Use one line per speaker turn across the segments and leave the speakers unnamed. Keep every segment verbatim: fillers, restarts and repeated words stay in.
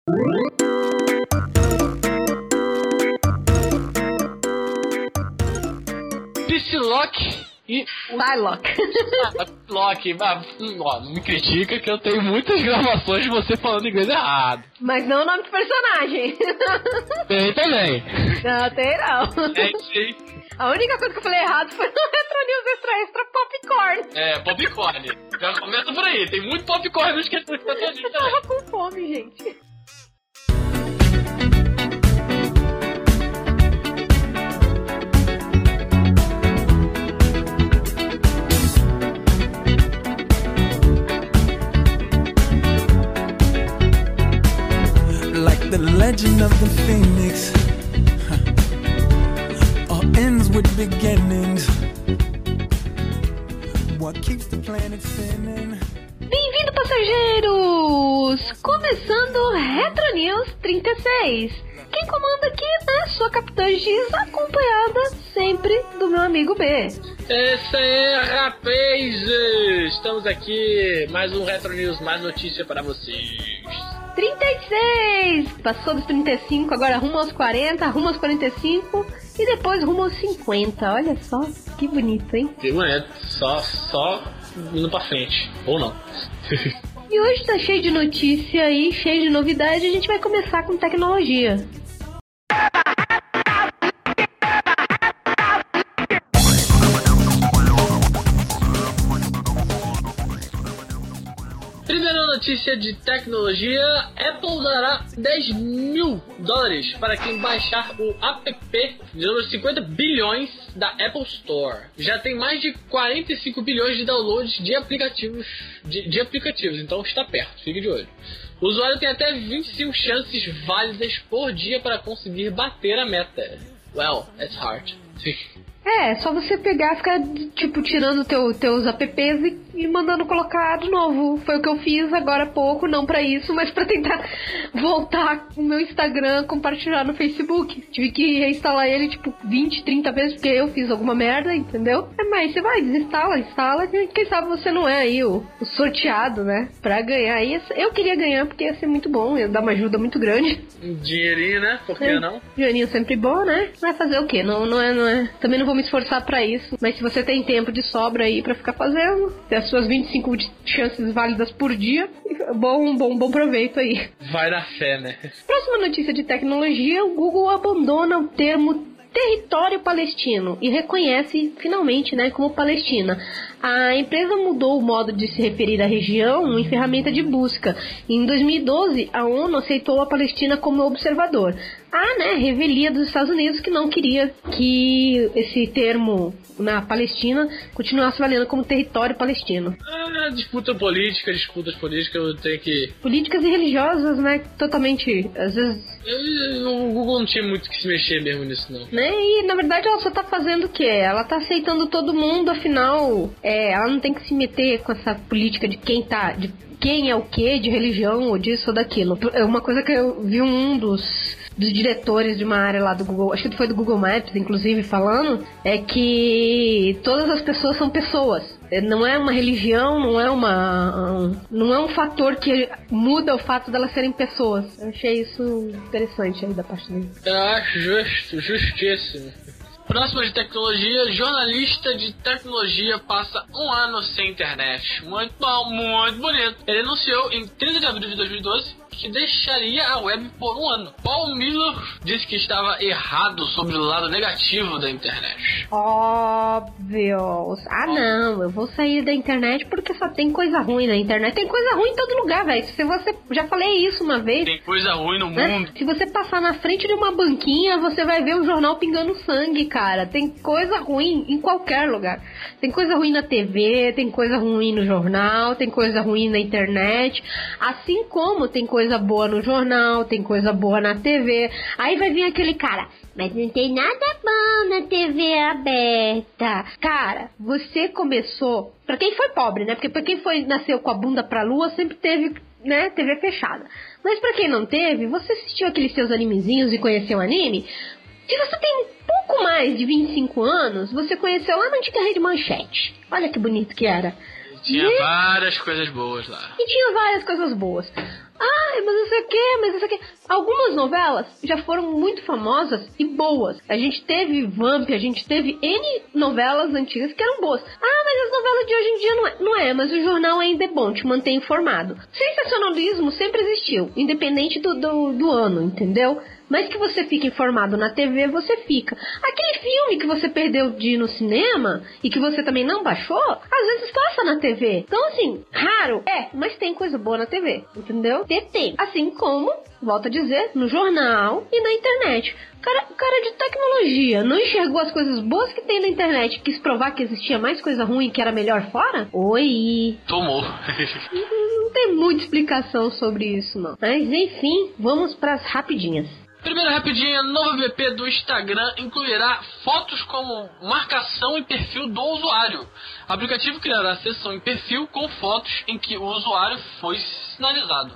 Psylocke e...
Psylocke.
Psylocke, ó, não me critica que eu tenho muitas gravações de você falando inglês errado.
Mas não o nome do personagem.
Tem também.
Não, tem não.
É, sim.
A única coisa que eu falei errado foi no Retro News Extra Extra Popcorn.
É, popcorn. Já começa por aí, tem muito popcorn nos que eu
Eu tava com fome, gente.
Like the legend of the phoenix, huh. All ends with beginnings. What keeps the planet spinning?
Bem-vindo, passageiros! Começando o Retro News trinta e seis. Quem comanda aqui é sua capitã Giz, acompanhada sempre do meu amigo B.
Essa é, rapazes! Estamos aqui, mais um Retro News, mais notícia para vocês.
trinta e seis! Passou dos trinta e cinco, agora rumo aos quarenta, rumo aos quarenta e cinco e depois rumo aos cinquenta. Olha só, que bonito, hein?
Que bonito, só, só indo pra frente, ou não.
E hoje tá cheio de notícia aí, cheio de novidade, a gente vai começar com tecnologia.
Primeira notícia de tecnologia: Apple dará dez mil dólares para quem baixar o app de número cinquenta bilhões da Apple Store. Já tem mais de quarenta e cinco bilhões de downloads de aplicativos, de, de aplicativos, então está perto, fique de olho. O usuário tem até vinte e cinco chances válidas por dia para conseguir bater a meta. Well, it's hard.
É, só você pegar e ficar, tipo, tirando teu, teus apps e, e mandando colocar de novo. Foi o que eu fiz agora há pouco, não pra isso, mas pra tentar voltar o meu Instagram, compartilhar no Facebook. Tive que reinstalar ele, tipo, vinte, trinta vezes, porque eu fiz alguma merda, entendeu? É, mas você vai, desinstala, instala, quem sabe você não é aí o, o sorteado, né? Pra ganhar isso. Eu queria ganhar, porque ia ser muito bom, ia dar uma ajuda muito grande.
Dinheirinho, né? Por que
é,
não?
Dinheirinho sempre bom, né? Vai fazer o quê? Não, não é, não é... Também não vou me esforçar pra isso, mas se você tem tempo de sobra aí pra ficar fazendo, tem as suas vinte e cinco chances válidas por dia, bom, bom, bom proveito aí.
Vai na fé, né?
Próxima notícia de tecnologia: o Google abandona o termo território palestino e reconhece finalmente, né, como Palestina. A empresa mudou o modo de se referir à região em ferramenta de busca. Em dois mil e doze, a ONU aceitou a Palestina como observador. A, né, revelia dos Estados Unidos que não queria que esse termo na Palestina continuasse valendo como território palestino.
Ah, disputa política, disputas políticas, eu tenho que...
Políticas e religiosas, né, totalmente, às vezes...
O Google não tinha muito que se mexer mesmo nisso, não.
Né, e na verdade ela só tá fazendo o quê? Ela tá aceitando todo mundo, afinal, é, ela não tem que se meter com essa política de quem tá... De quem é o quê, de religião, ou disso ou daquilo. É uma coisa que eu vi um dos, dos diretores de uma área lá do Google, acho que foi do Google Maps, inclusive, falando, é que todas as pessoas são pessoas. Não é uma religião, não é uma um, não é um fator que muda o fato delas serem pessoas. Eu achei isso interessante aí da parte dele.
Eu acho justo, justíssimo. Próxima de tecnologia: jornalista de tecnologia passa um ano sem internet. Muito bom, muito bonito. Ele anunciou em trinta de abril de dois mil e doze que deixaria a web por um ano. Paul Miller disse que estava errado sobre o lado negativo da internet.
Óbvio. Ah, não, eu vou sair da internet porque só tem coisa ruim na internet. Tem coisa ruim em todo lugar, velho. Se você... Já falei isso uma vez.
Tem coisa ruim no
né?
mundo.
Se você passar na frente de uma banquinha, você vai ver o jornal pingando sangue, cara. Tem coisa ruim em qualquer lugar. Tem coisa ruim na T V, tem coisa ruim no jornal, tem coisa ruim na internet. Assim como tem coisa boa no jornal, tem coisa boa na T V. Aí vai vir aquele cara: mas não tem nada bom na T V aberta. Cara, você começou... Pra quem foi pobre, né? Porque pra quem foi, nasceu com a bunda pra lua, sempre teve, né, T V fechada. Mas pra quem não teve, você assistiu aqueles seus animezinhos e conheceu anime? Se você tem pouco mais de vinte e cinco anos, você conheceu lá na antiga Rede Manchete. Olha que bonito que era.
Tinha
e...
várias coisas boas lá.
E tinha várias coisas boas. Ai, mas não sei o que, mas não sei o que. Algumas novelas já foram muito famosas e boas. A gente teve Vamp, a gente teve N novelas antigas que eram boas. Ah, mas as novelas de hoje em dia não é. Não é, mas o jornal ainda é bom, te mantém informado. Sensacionalismo sempre existiu, independente do, do, do ano, entendeu? Mas que você fica informado na T V, você fica. Aquele filme que você perdeu de ir no cinema e que você também não baixou, às vezes passa na T V. Então, assim, raro, é, mas tem coisa boa na T V, entendeu? Tem, tem. Assim como, volto a dizer, no jornal e na internet. O cara, cara de tecnologia não enxergou as coisas boas que tem na internet, quis provar que existia mais coisa ruim que era melhor fora? Oi!
Tomou.
Não tem muita explicação sobre isso, não. Mas, enfim, vamos pras rapidinhas.
Primeira rapidinha, novo app do Instagram incluirá fotos como marcação e perfil do usuário. O aplicativo criará seção em perfil com fotos em que o usuário foi sinalizado.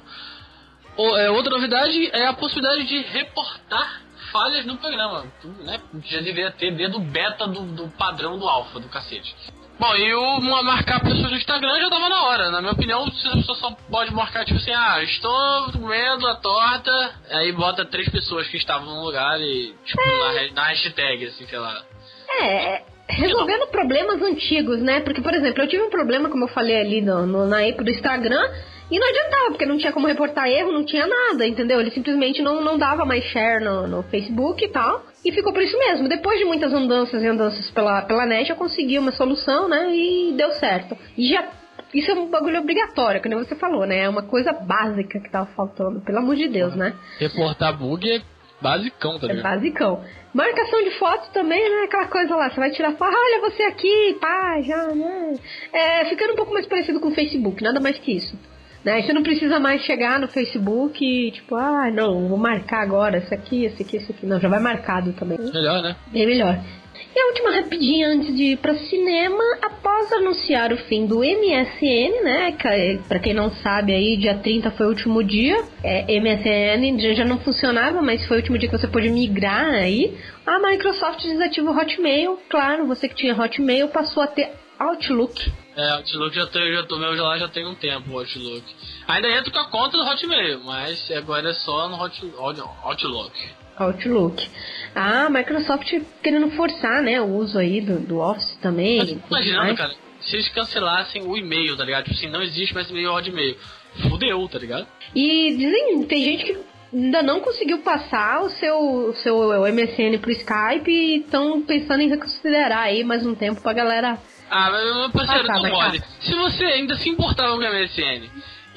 O, é, outra novidade é a possibilidade de reportar falhas no programa, né? Já deveria ter desde o beta do, do padrão do alfa, do cacete. Bom, e o marcar pessoas no Instagram já tava na hora. Na minha opinião, se a pessoa só pode marcar, tipo assim, ah, estou comendo a torta, aí bota três pessoas que estavam no lugar e, tipo, é. na, na hashtag, assim, sei lá.
É, resolvendo problemas antigos, né? Porque, por exemplo, eu tive um problema, como eu falei ali no, no, na app do Instagram, e não adiantava, porque não tinha como reportar erro, não tinha nada, entendeu? Ele simplesmente não, não dava mais share no, no Facebook e tal. E ficou por isso mesmo. Depois de muitas andanças e andanças pela, pela net, eu consegui uma solução, né? E deu certo. E já... Isso é um bagulho obrigatório, como você falou, né? É uma coisa básica que tava faltando. Pelo amor de Deus, né?
Reportar bug é basicão, tá ligado?
É basicão. Marcação de foto também, né? Aquela coisa lá, você vai tirar foto, olha você aqui, pá, já, né? É, ficando um pouco mais parecido com o Facebook, nada mais que isso. Né? Você não precisa mais chegar no Facebook e tipo, ah, não, vou marcar agora esse aqui, esse aqui, esse aqui. Não, já vai marcado também.
Melhor, né?
Bem melhor. E a última rapidinha antes de ir para cinema, após anunciar o fim do M S N, né? Para quem não sabe aí, dia trinta foi o último dia. É, M S N já não funcionava, mas foi o último dia que você pôde migrar aí. A Microsoft desativa o Hotmail. Claro, você que tinha Hotmail passou a ter Outlook.
É, Outlook já tô, já tô meu lá já tem um tempo, o Outlook. Ainda entro com a conta do Hotmail, mas agora é só no Hot, Outlook.
Outlook. A Microsoft querendo forçar, né, o uso aí do, do Office também.
Mas, imaginando, cara, se eles cancelassem o e-mail, tá ligado? Tipo assim, não existe mais e-mail Hotmail. Fudeu, tá ligado?
E dizem, tem gente que ainda não conseguiu passar o seu, o seu M S N pro Skype e estão pensando em reconsiderar aí mais um tempo pra galera.
Ah, mas meu parceiro,
ah, tá,
não mole. Se você ainda se importava com o M S N,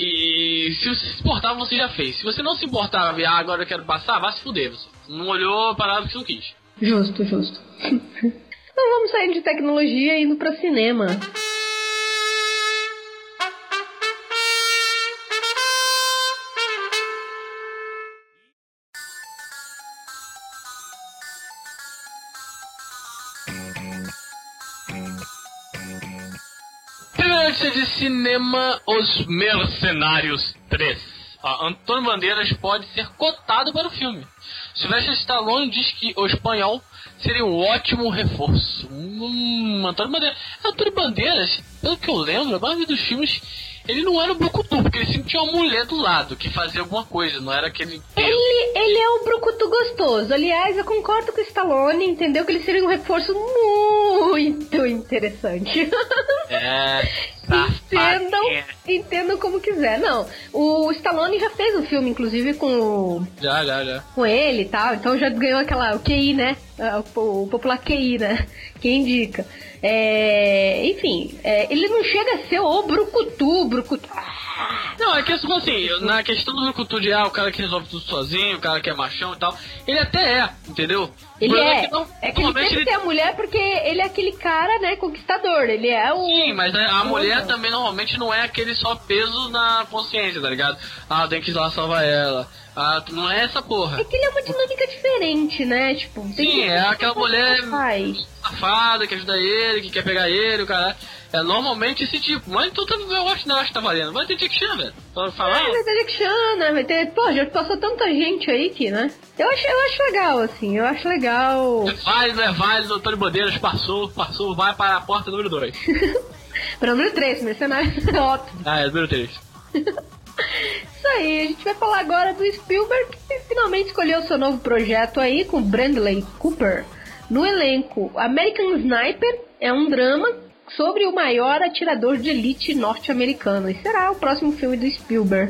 e se você se importava, você já fez. Se você não se importava e ah, agora eu quero passar, vai se fuder, você. Não olhou, parado que você não quis.
Justo, justo. Então vamos sair de tecnologia e indo pra cinema.
Notícia de cinema, Os Mercenários três. Ah, Antônio Bandeiras pode ser cotado para o filme. Sylvester Stallone diz que o espanhol seria um ótimo reforço. Hum, Antônio Bandeiras. Antônio Bandeiras, pelo que eu lembro, a maioria dos filmes ele não era o brucutu, porque ele sempre tinha uma mulher do lado que fazia alguma coisa, não era aquele...
Ele, ele é o brucutu gostoso. Aliás, eu concordo com o Stallone, entendeu? Que ele seria um reforço muito interessante.
É...
Entendam, entendam como quiser. Não, o Stallone já fez um filme, inclusive, com o...
Já, já, já.
Com ele e tal, então já ganhou aquela... O Q I, né? O, o popular Q I, né? Quem indica. É, enfim, é, ele não chega a ser o brucutu, brucutu.
Não, é que assim, na questão do brucutu de ah, o cara que resolve tudo sozinho, o cara que é machão e tal, ele até é, entendeu?
Ele é, é
que, não,
é que ele sempre ele... tem a mulher porque ele é aquele cara, né, conquistador, ele é o...
Sim, mas a, a mulher também normalmente não é aquele só peso na consciência, tá ligado? Ah, tem que ir lá salvar ela. Ah, não é essa porra.
É que ele é uma dinâmica diferente, né? Tipo, tem
Sim,
que...
é aquela mulher
faz.
safada que ajuda ele, que quer pegar ele, o cara. É normalmente esse tipo. Mas então eu acho, não, acho que tá valendo. Vai ter Jack Chan, velho. Pra falar.
É, vai ter Jack Chan, né? Vai ter. Pô, já passou tanta gente aí que, né? Eu acho, eu acho legal, assim. Eu acho legal.
É válido, é válido. O Antônio Bandeiras passou, passou, vai para a porta número dois.
Para o número três, mercenário. Ótimo.
Ah, é número três.
Isso aí, a gente vai falar agora do Spielberg, que finalmente escolheu seu novo projeto aí com Bradley Cooper no elenco. American Sniper é um drama sobre o maior atirador de elite norte-americano. E será o próximo filme do Spielberg.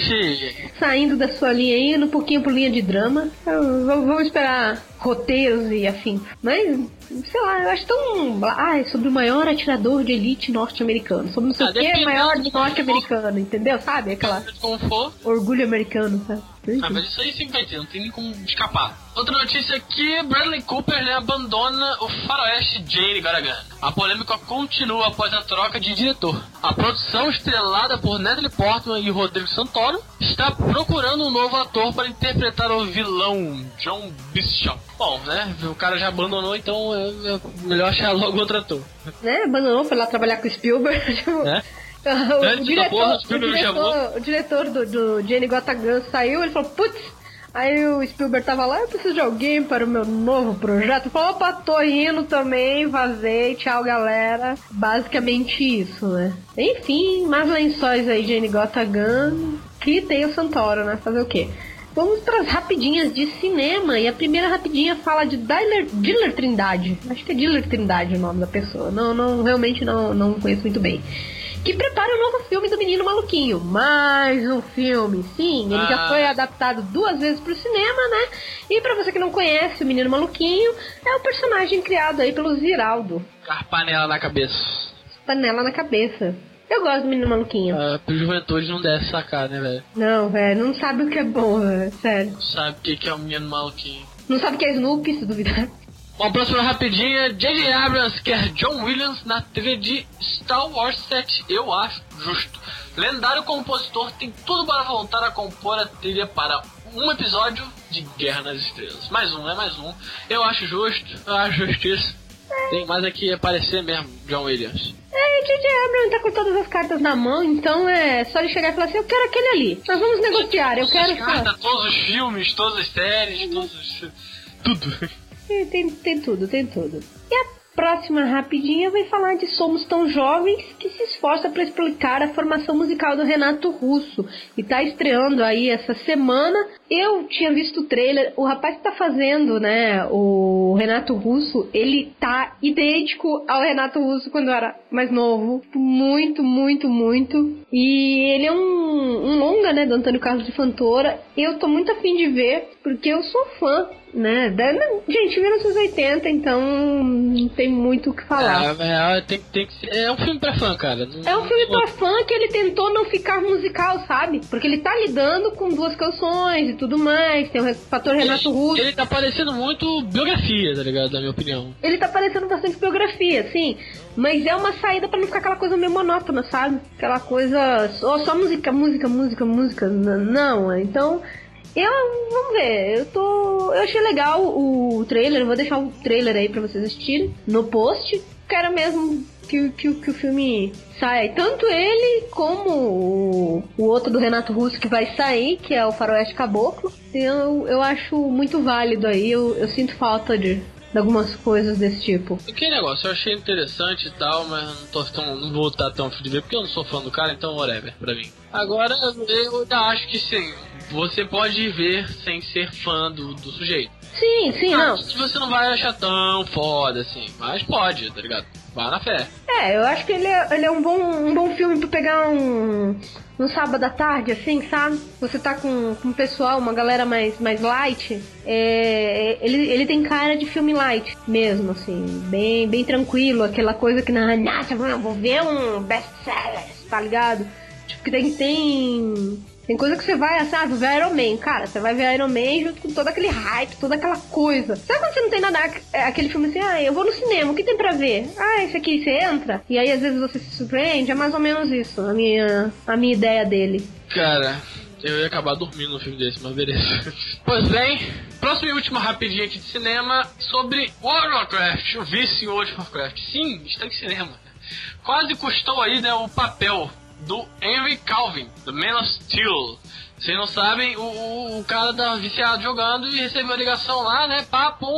Saindo da sua linha aí, indo um pouquinho por linha de drama. Vamos esperar roteiros e afins. Mas, sei lá, eu acho tão... Ah, é sobre o maior atirador de elite norte-americano. Sobre não sei o que é maior de norte-americano, entendeu? Sabe? Aquela...
Como for.
Orgulho americano, sabe?
Ah, mas isso aí sempre vai ter, não tem nem como escapar. Outra notícia aqui, Bradley Cooper, né, abandona o faroeste Jane Garagan. A polêmica continua após a troca de diretor. A produção, estrelada por Natalie Portman e Rodrigo Santoro, está procurando um novo ator para interpretar o vilão John Bishop. Bom, né, o cara já abandonou, então é, é melhor achar logo outro ator.
Né, abandonou, foi lá trabalhar com o Spielberg.
É?
O, o, diretor, porra, o, diretor, o diretor do, do Jane Gotagan saiu, ele falou, putz, aí o Spielberg tava lá, eu preciso de alguém para o meu novo projeto. Falou, opa, tô indo também, vazei, tchau galera. Basicamente isso, né? Enfim, mais lençóis aí, Jane Gotagan, que tem o Santoro, né? Fazer o quê? Vamos para as rapidinhas de cinema. E a primeira rapidinha fala de Diller, Diller Trindade. Acho que é Diller Trindade o nome da pessoa. Não, não, realmente não, não conheço muito bem. Que prepara um novo filme do Menino Maluquinho. Mais um filme, sim. Ele ah. já foi adaptado duas vezes pro cinema, né? E pra você que não conhece o Menino Maluquinho, é o personagem criado aí pelo Ziraldo.
Com a panela na cabeça.
Panela na cabeça. Eu gosto do Menino Maluquinho.
Ah, pro juventude não deve sacar, né, velho?
Não, velho, não sabe o que é bom, velho. Sério.
Não sabe o que, que é o Menino Maluquinho.
Não sabe o que é Snoopy, se duvidar.
Bom, próxima rapidinha, J J Abrams quer John Williams na trilha de Star Wars sete, eu acho justo. Lendário compositor tem tudo para voltar a compor a trilha para um episódio de Guerra nas Estrelas. Mais um, é mais um. Eu acho justo, eu acho justiça. Tem mais aqui aparecer mesmo, John Williams.
É, J J Abrams tá com todas as cartas na mão, então é só ele chegar e falar assim, eu quero aquele ali, nós vamos negociar, eu quero...
As cartas, todos os filmes, todas as séries, todos os... tudo.
Tem, tem tudo, tem tudo. E a próxima rapidinha vai falar de Somos Tão Jovens, que se esforça para explicar a formação musical do Renato Russo. E tá estreando aí essa semana. Eu tinha visto o trailer, o rapaz que tá fazendo, né, o Renato Russo, ele tá idêntico ao Renato Russo quando era mais novo. Muito, muito, muito. E ele é um, um longa, né, do Antônio Carlos de Fantora. Eu tô muito afim de ver, porque eu sou fã, né, da, gente, mil novecentos e oitenta, então não tem muito o que falar.
É, é, tem, tem que ser, é um filme pra fã, cara. Não,
é um filme pra fã que ele tentou não ficar musical, sabe? Porque ele tá lidando com duas canções e tudo mais, tem o fator Renato
ele,
Russo.
Ele tá parecendo muito biografia, tá ligado? Na minha opinião.
Ele tá parecendo bastante biografia, sim. Mas é uma saída pra não ficar aquela coisa meio monótona, sabe? Aquela coisa só, só música, música, música, música. Não, então... Eu, vamos ver, eu tô... Eu achei legal o trailer, eu vou deixar o trailer aí pra vocês assistirem no post. Quero mesmo que, que, que o filme saia. Tanto ele como o, o outro do Renato Russo que vai sair, que é o Faroeste Caboclo. Eu, eu acho muito válido aí, eu, eu sinto falta de... de algumas coisas desse tipo.
Que negócio, eu achei interessante e tal, mas não, tô tão, não vou estar tão afim de ver, porque eu não sou fã do cara, então whatever, pra mim. Agora, eu ainda acho que sim, você pode ver sem ser fã do, do sujeito.
Sim, sim, ah, não.
Você não vai achar tão foda assim, mas pode, tá ligado? Vá na fé.
É, eu acho que ele é, ele é um, bom, um bom filme pra pegar um... um sábado à tarde, assim, sabe? Você tá com, com um pessoal, uma galera mais, mais light. É, ele, ele tem cara de filme light mesmo, assim. Bem, bem tranquilo, aquela coisa que na nossa, vou ver um best-seller, tá ligado? Tipo, que tem... tem... Tem coisa que você vai, sabe, ver Iron Man. Cara, você vai ver Iron Man junto com todo aquele hype, toda aquela coisa. Sabe quando você não tem nada, aquele filme assim, ah, eu vou no cinema, o que tem pra ver? Ah, esse aqui, você entra. E aí, às vezes, você se surpreende. É mais ou menos isso, a minha, a minha ideia dele.
Cara, eu ia acabar dormindo no filme desse, mas beleza. Pois bem, próximo e último rapidinho aqui de cinema sobre World of Warcraft, o vício em World of Warcraft. Sim, está em cinema. Quase custou aí, né, o papel do Henry Calvin, do Man of Steel. Vocês não sabem, o, o, o cara tá viciado jogando e recebeu a ligação lá, né, pá, pum,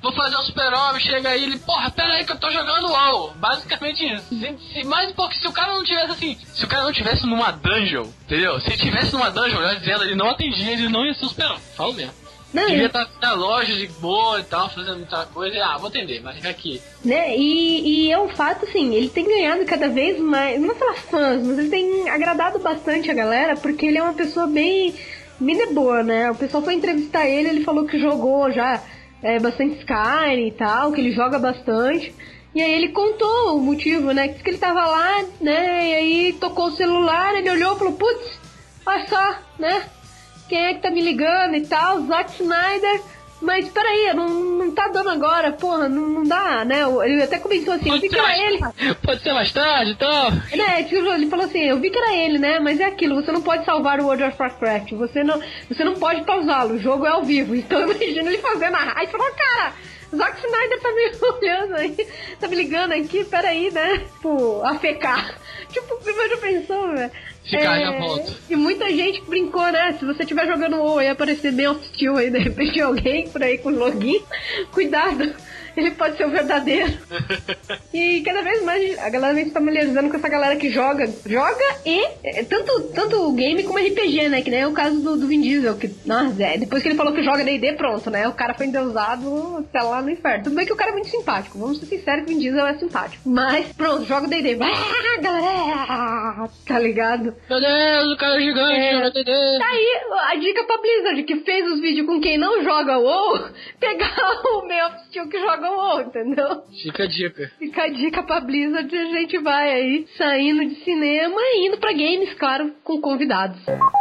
vou fazer um super-homem, chega aí, ele, porra, pera aí que eu tô jogando WoW. Basicamente isso. Se, se, mais um pouco, se o cara não tivesse assim, se o cara não tivesse numa dungeon, entendeu? Se ele tivesse numa dungeon, melhor dizendo, ele não atendia, ele não ia ser um super-homem. Falo mesmo.
Não,
devia
e...
estar na loja de boa e tal, fazendo muita coisa. Ah, vou atender, mas aqui.
Né? E, e é um fato, assim, ele tem ganhado cada vez mais, não vou falar fãs, mas ele tem agradado bastante a galera, porque ele é uma pessoa bem, bem de boa, né? O pessoal foi entrevistar ele, ele falou que jogou já é, bastante Skyrim e tal, que ele joga bastante. E aí ele contou o motivo, né? Que ele tava lá, né? E aí tocou o celular, ele olhou e falou, putz, olha só, né? Quem é que tá me ligando e tal? Zack Snyder. Mas peraí, não, não tá dando agora, porra, não, não dá, né? Ele até comentou assim, eu vi que era ele.
Pode ser mais tarde e tal.
Né, ele falou assim, eu vi que era ele, né? Mas é aquilo, você não pode salvar o World of Warcraft, você não, você não pode pausá-lo, o jogo é ao vivo. Então imagina ele fazendo a... Aí falou, cara, Zack Snyder tá me olhando aí, tá me ligando aqui, peraí, né? Tipo, A F K. Tipo, primeiro pensou, velho.
Ficar
é,
já volto.
E muita gente brincou, né? Se você estiver jogando WoW e aparecer bem hostil aí, de repente alguém por aí com login, cuidado, ele pode ser o verdadeiro. E cada vez mais a galera vem se familiarizando com essa galera que joga, joga e é, tanto, tanto game como R P G, né? Que nem é o caso do, do Vin Diesel, que nossa, é, depois que ele falou que joga D e D, pronto, né? O cara foi endeusado até lá no inferno. Tudo bem que o cara é muito simpático, vamos ser sinceros que o Vin Diesel é simpático. Mas pronto, joga D e D. Ah, galera! Tá ligado?
Meu Deus, o cara é gigante,
É.
joga D D.
Tá aí a dica pra Blizzard, que fez os vídeos com quem não joga WoW, pegar o meio hostil que joga WoW, entendeu?
Fica a dica.
Fica a dica pra Blizzard, a gente vai aí saindo de cinema e indo pra games, claro, com convidados.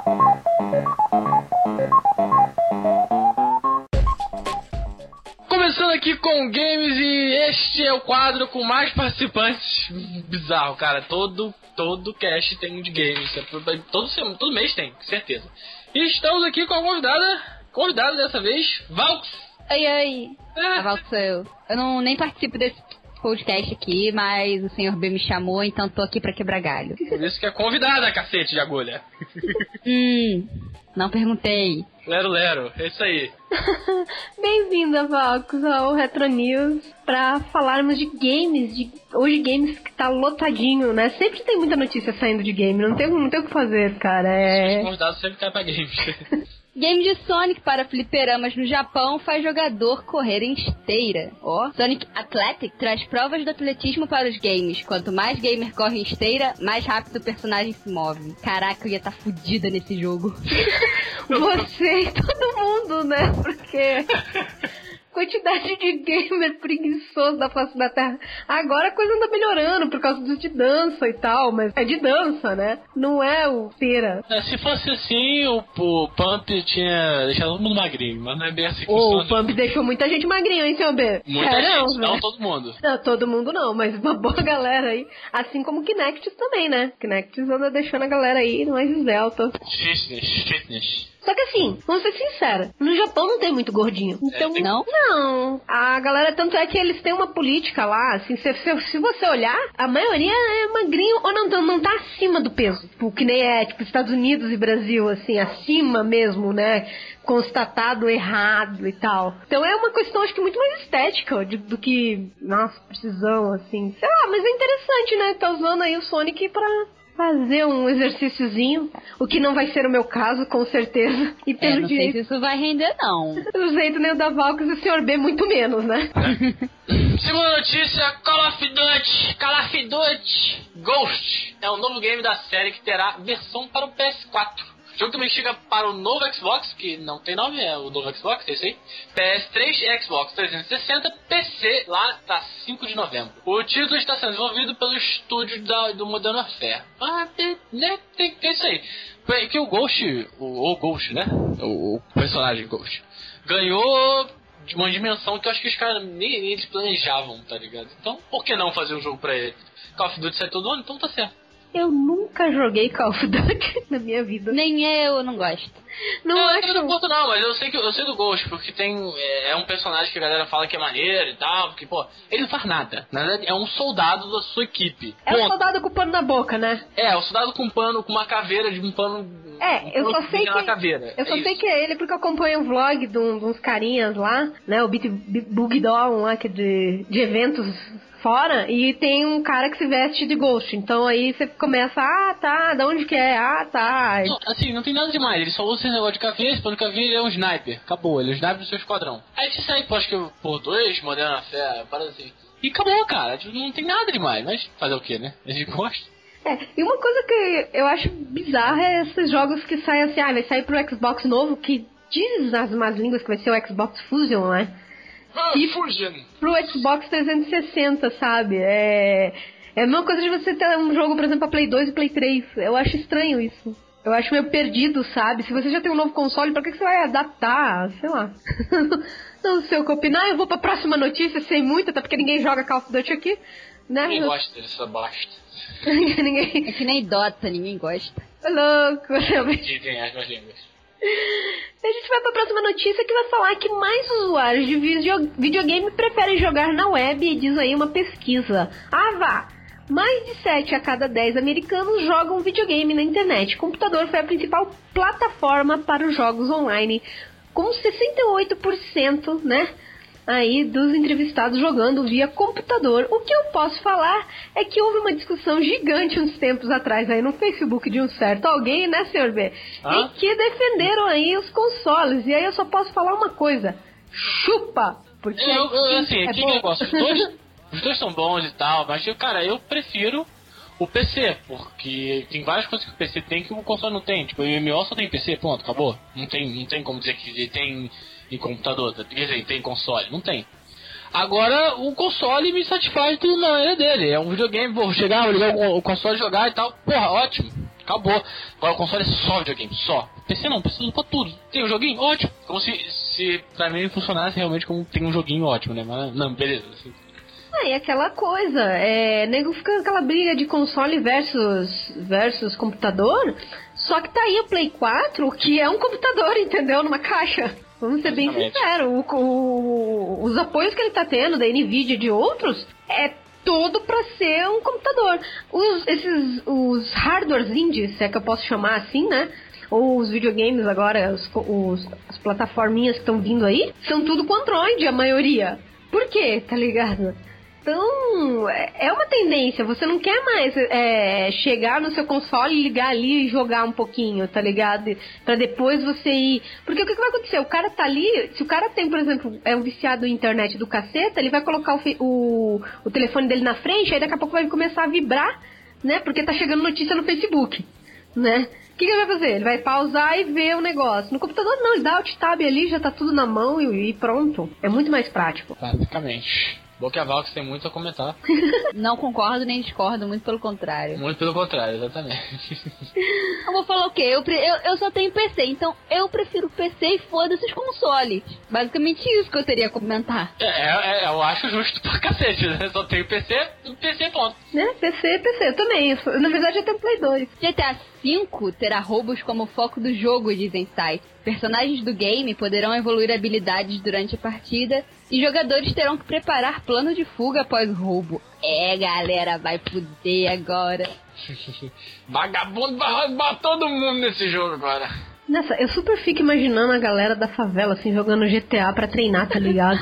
Começando aqui com games e este é o quadro com mais participantes. Bizarro, cara. Todo, todo cast tem um de games. Todo, todo mês tem, com certeza. E estamos aqui com a convidada, convidada dessa vez, Valks.
Oi, oi.
É.
A Valks sou eu. Eu não, nem participo desse podcast aqui, mas o senhor B me chamou, então tô aqui pra quebrar galho.
Por isso que é convidada, cacete de agulha.
Hum, não perguntei.
Lero, lero, é isso aí.
Bem-vinda, Valcos, ao Retro News, pra falarmos de games, de hoje games que tá lotadinho, né? Sempre tem muita notícia saindo de game, não tem, não tem o que fazer, cara.
Os
É...
convidados sempre caem pra games.
Game de Sonic para fliperamas no Japão faz jogador correr em esteira. Ó, Sonic Athletic traz provas de atletismo para os games. Quanto mais gamer corre em esteira, mais rápido o personagem se move. Caraca, eu ia estar tá fudida nesse jogo.
Você e todo mundo, né? Porque... quantidade de gamer preguiçoso da face da Terra. Agora a coisa anda melhorando por causa do de dança e tal, mas é de dança, né? Não é o feira.
É, se fosse assim, o, o Pump tinha deixado todo mundo magrinho, mas não é bem assim que
Ô, o
funciona.
Pump deixou muita gente magrinha, hein, seu B?
Muita
É,
gente,
não,
não
velho.
todo mundo.
Não, todo mundo não, mas uma boa galera aí. Assim como o Kinects também, né? Kinects anda deixando a galera aí mais esbelta.
Fitness, fitness.
Só que assim, vamos ser sinceros, no Japão não tem muito gordinho. Então,
É, tem-
Não?
não. A galera, tanto é que eles têm uma política lá, assim, se, se, se você olhar, a maioria é magrinho ou não, não tá acima do peso. Tipo, que nem é, tipo, Estados Unidos e Brasil, assim, acima mesmo, né? Constatado errado e tal. Então é uma questão, acho que muito mais estética de- do que, nossa, precisão, assim. Sei lá, mas é interessante, né? Tá usando aí o Sonic pra... fazer um exercíciozinho, o que não vai ser o meu caso, com certeza. E
É,
pelo
não sei
jeito,
se isso vai render, não.
pelo jeito nem o da Valkyrie e o senhor B muito menos, né?
Segunda notícia, Call of Duty, Call of Duty Ghost é um novo game da série que terá versão para o P S quatro. O jogo também chega para o novo Xbox, que não tem nome, é o novo Xbox, é isso aí. P S três e Xbox trezentos e sessenta, P C, lá tá cinco de novembro. O título está sendo desenvolvido pelo estúdio da, do Modern Warfare. Ah, tem, né, tem, tem isso aí. Bem, que o Ghost, o, o Ghost, né, o, o personagem Ghost, ganhou de uma dimensão que eu acho que os caras nem, nem eles planejavam, tá ligado? Então, por que não fazer um jogo pra ele? Call of Duty sai todo ano, então tá certo.
Eu nunca joguei Call of Duty na minha vida.
Nem eu, eu não gosto.
Não
eu
acho...
não curto não, mas eu sei que eu sei do Ghost, porque tem é, é um personagem que a galera fala que é maneiro e tal, porque pô, ele não faz nada. Na verdade, é um soldado da sua equipe.
É um
Ponto.
soldado com pano na boca, né?
É, o soldado com pano, com uma caveira de um pano
É, eu
um
só sei que...
na caveira.
Eu só
é
sei
isso.
que é ele porque eu acompanho o vlog de, um, de uns carinhas lá, né? O Beat Bug Doll lá, que é de, de eventos fora, e tem um cara que se veste de Ghost. Então aí você começa, ah, tá, de onde que é? Ah, tá.
Não, assim, não tem nada demais. Ele só usa esse negócio de caveira, esse plano de caveira, ele é um sniper. Acabou, ele é o sniper do seu esquadrão. Aí você sai, pô, acho que por dois, Moderna Fé, parada assim. E acabou, cara. Tipo, não tem nada demais. Mas fazer o quê, né? A gente gosta.
É, e uma coisa que eu acho bizarra é esses jogos que saem assim, ah, vai sair pro Xbox novo, que diz nas más línguas que vai ser o Xbox Fusion, né?
Ah,
E
Fusion!
Pro Xbox trezentos e sessenta, sabe? É, é a mesma coisa de você ter um jogo, por exemplo, pra Play dois e Play três. Eu acho estranho isso. Eu acho meio perdido, sabe? Se você já tem um novo console, pra que que você vai adaptar? Sei lá. Não sei o que opinar. Eu vou pra próxima notícia, sei muito, até porque ninguém joga Call of Duty aqui. Né?
Ninguém gosta dessa bosta.
ninguém...
É que nem Dota, ninguém gosta.
É louco, realmente.
Dizem as más línguas.
A gente vai para a próxima notícia que vai falar que mais usuários de video- videogame preferem jogar na web, e diz aí uma pesquisa. Ah, vá! Mais de sete a cada dez americanos jogam videogame na internet. Computador foi a principal plataforma para os jogos online, com sessenta e oito por cento, né? Aí dos entrevistados jogando via computador. O que eu posso falar é que houve uma discussão gigante uns tempos atrás aí no Facebook de um certo alguém, né, senhor B?
Ah?
Em que defenderam aí os consoles. E aí eu só posso falar uma coisa: chupa! Porque
Eu, eu, assim,
é
que
bom.
negócio? Os dois, os dois são bons e tal, mas, cara, eu prefiro o P C, porque tem várias coisas que o P C tem que o console não tem. Tipo, o M M O só tem P C, ponto, acabou. Não tem, não tem como dizer que ele tem em computador, quer dizer, tem console, não tem. Agora, o console me satisfaz do maneira dele. É um videogame, vou chegar, vou ligar o, o console, jogar e tal. Porra, ótimo, acabou. Agora o console é só videogame, só. P C não, precisa pra tudo. Tem um joguinho? Ótimo. Como se, se pra mim funcionasse realmente como tem um joguinho ótimo, né? Mas não, beleza. Assim.
Aí aquela coisa, é, nego fica aquela briga de console versus, versus computador, só que tá aí o Play quatro, que é um computador, entendeu? Numa caixa. Vamos ser bem
Exatamente.
sinceros, o, o, os apoios que ele tá tendo da Nvidia e de outros, é todo pra ser um computador. Os, esses, os hardwares indies, se é que eu posso chamar assim, né? Ou os videogames agora, os, os, as plataforminhas que estão vindo aí, são tudo com Android, a maioria. Por quê, tá ligado? Então, é uma tendência. Você não quer mais é, chegar no seu console, ligar ali e jogar um pouquinho, tá ligado? Pra depois você ir... Porque o que, que vai acontecer? O cara tá ali... Se o cara tem, por exemplo, é um viciado em internet do caceta, ele vai colocar o, fe- o, o telefone dele na frente, aí daqui a pouco vai começar a vibrar, né? Porque tá chegando notícia no Facebook, né? O que, que ele vai fazer? Ele vai pausar e ver o negócio. No computador não, ele dá alt tab ali, já tá tudo na mão e, e pronto. É muito mais prático.
Basicamente. Bom que a Valks tem muito a comentar.
Não concordo nem discordo, muito pelo contrário.
Muito pelo contrário, exatamente.
Eu vou falar o quê? Eu, pre- eu, eu só tenho P C, então eu prefiro P C e foda-se os consoles. Basicamente isso que eu teria a comentar.
É, é, é, eu acho justo pra cacete, né? Só tenho P C, P C ponto.
Né? P C, P C, eu também. Eu, na verdade, eu tenho Play dois.
G T A cinco terá roubos como foco do jogo, dizem sites. Personagens do game poderão evoluir habilidades durante a partida e jogadores terão que preparar plano de fuga após o roubo. É, galera, vai poder agora.
Vagabundo vai roubar todo mundo nesse jogo agora.
Nossa, eu super fico imaginando a galera da favela, assim, jogando G T A pra treinar, tá ligado?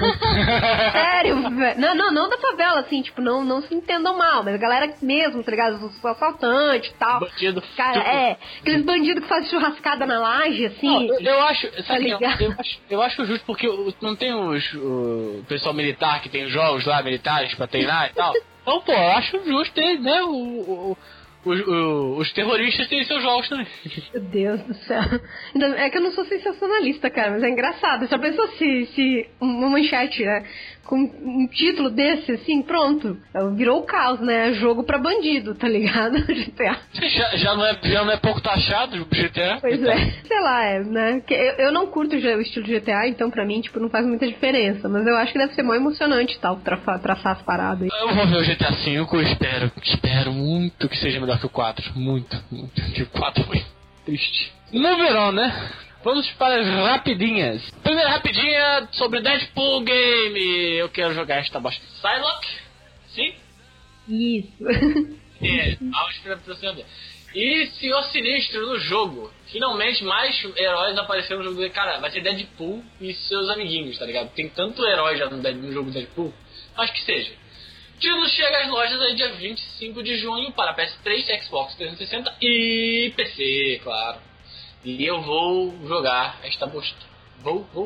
Sério, velho. Não, não, não da favela, assim, tipo, não, não se entendam mal, mas a galera mesmo, tá ligado? Os assaltantes e tal.
Bandido.
Cara,
Tipo-
é, aqueles bandidos que fazem churrascada na laje, assim.
Não, eu, eu acho,
Tá
sabe, eu,
ligado?
eu acho, eu acho justo porque o- não tem os, o pessoal militar que tem jogos lá militares pra treinar e tal. Então, pô, eu acho justo ter, né, o, o, os, o- os terroristas terem seus jogos também.
Meu Deus do céu. Ainda- É que eu não sou sensacionalista, cara, mas é engraçado. Já pensou se, se uma manchete, né? Com um título desse, assim, pronto. Virou o caos, né? Jogo pra bandido, tá ligado? G T A.
Já, já, não é, já não é pouco taxado o G T A?
Pois
Então,
é. Sei lá, é, né? Que Eu, eu não curto já o estilo de G T A, então pra mim, tipo, não faz muita diferença. Mas eu acho que deve ser mó emocionante, tal, traçar, traçar as paradas aí.
Eu vou ver o G T A cinco, eu espero, espero muito que seja melhor que o quatro. Muito, muito. Que o quatro foi triste. No verão, né? Vamos para as rapidinhas. Primeira rapidinha sobre Deadpool Game. Eu quero jogar esta bosta. Psylocke? Sim?
Isso.
É, vamos esperar pra você ver. E Senhor Sinistro no jogo. Finalmente mais heróis apareceram no jogo. Cara, vai ser Deadpool e seus amiguinhos, tá ligado? Tem tanto herói já no, no jogo Deadpool. Acho que seja. Título chega às lojas aí dia vinte e cinco de junho para P S três, Xbox trezentos e sessenta e P C, claro. E eu vou jogar esta bosta. Vou, vou.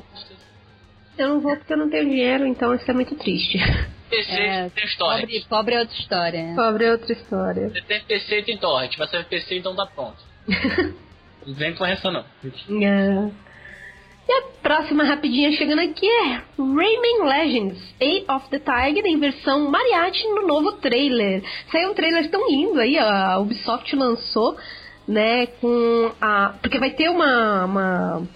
Eu não vou porque eu não tenho dinheiro, então isso é muito triste.
P C
É,
tem torrent.
Pobre, pobre é outra história. Né?
Pobre é outra história.
Você tem P C e tem torrent. Vai ser P C, então tá pronto. Não vem com essa não.
É. E a próxima rapidinha chegando aqui é Rayman Legends Age of the Tiger em versão mariachi no novo trailer. Saiu um trailer tão lindo aí, a Ubisoft lançou, né, com a... Porque vai ter uma, uma,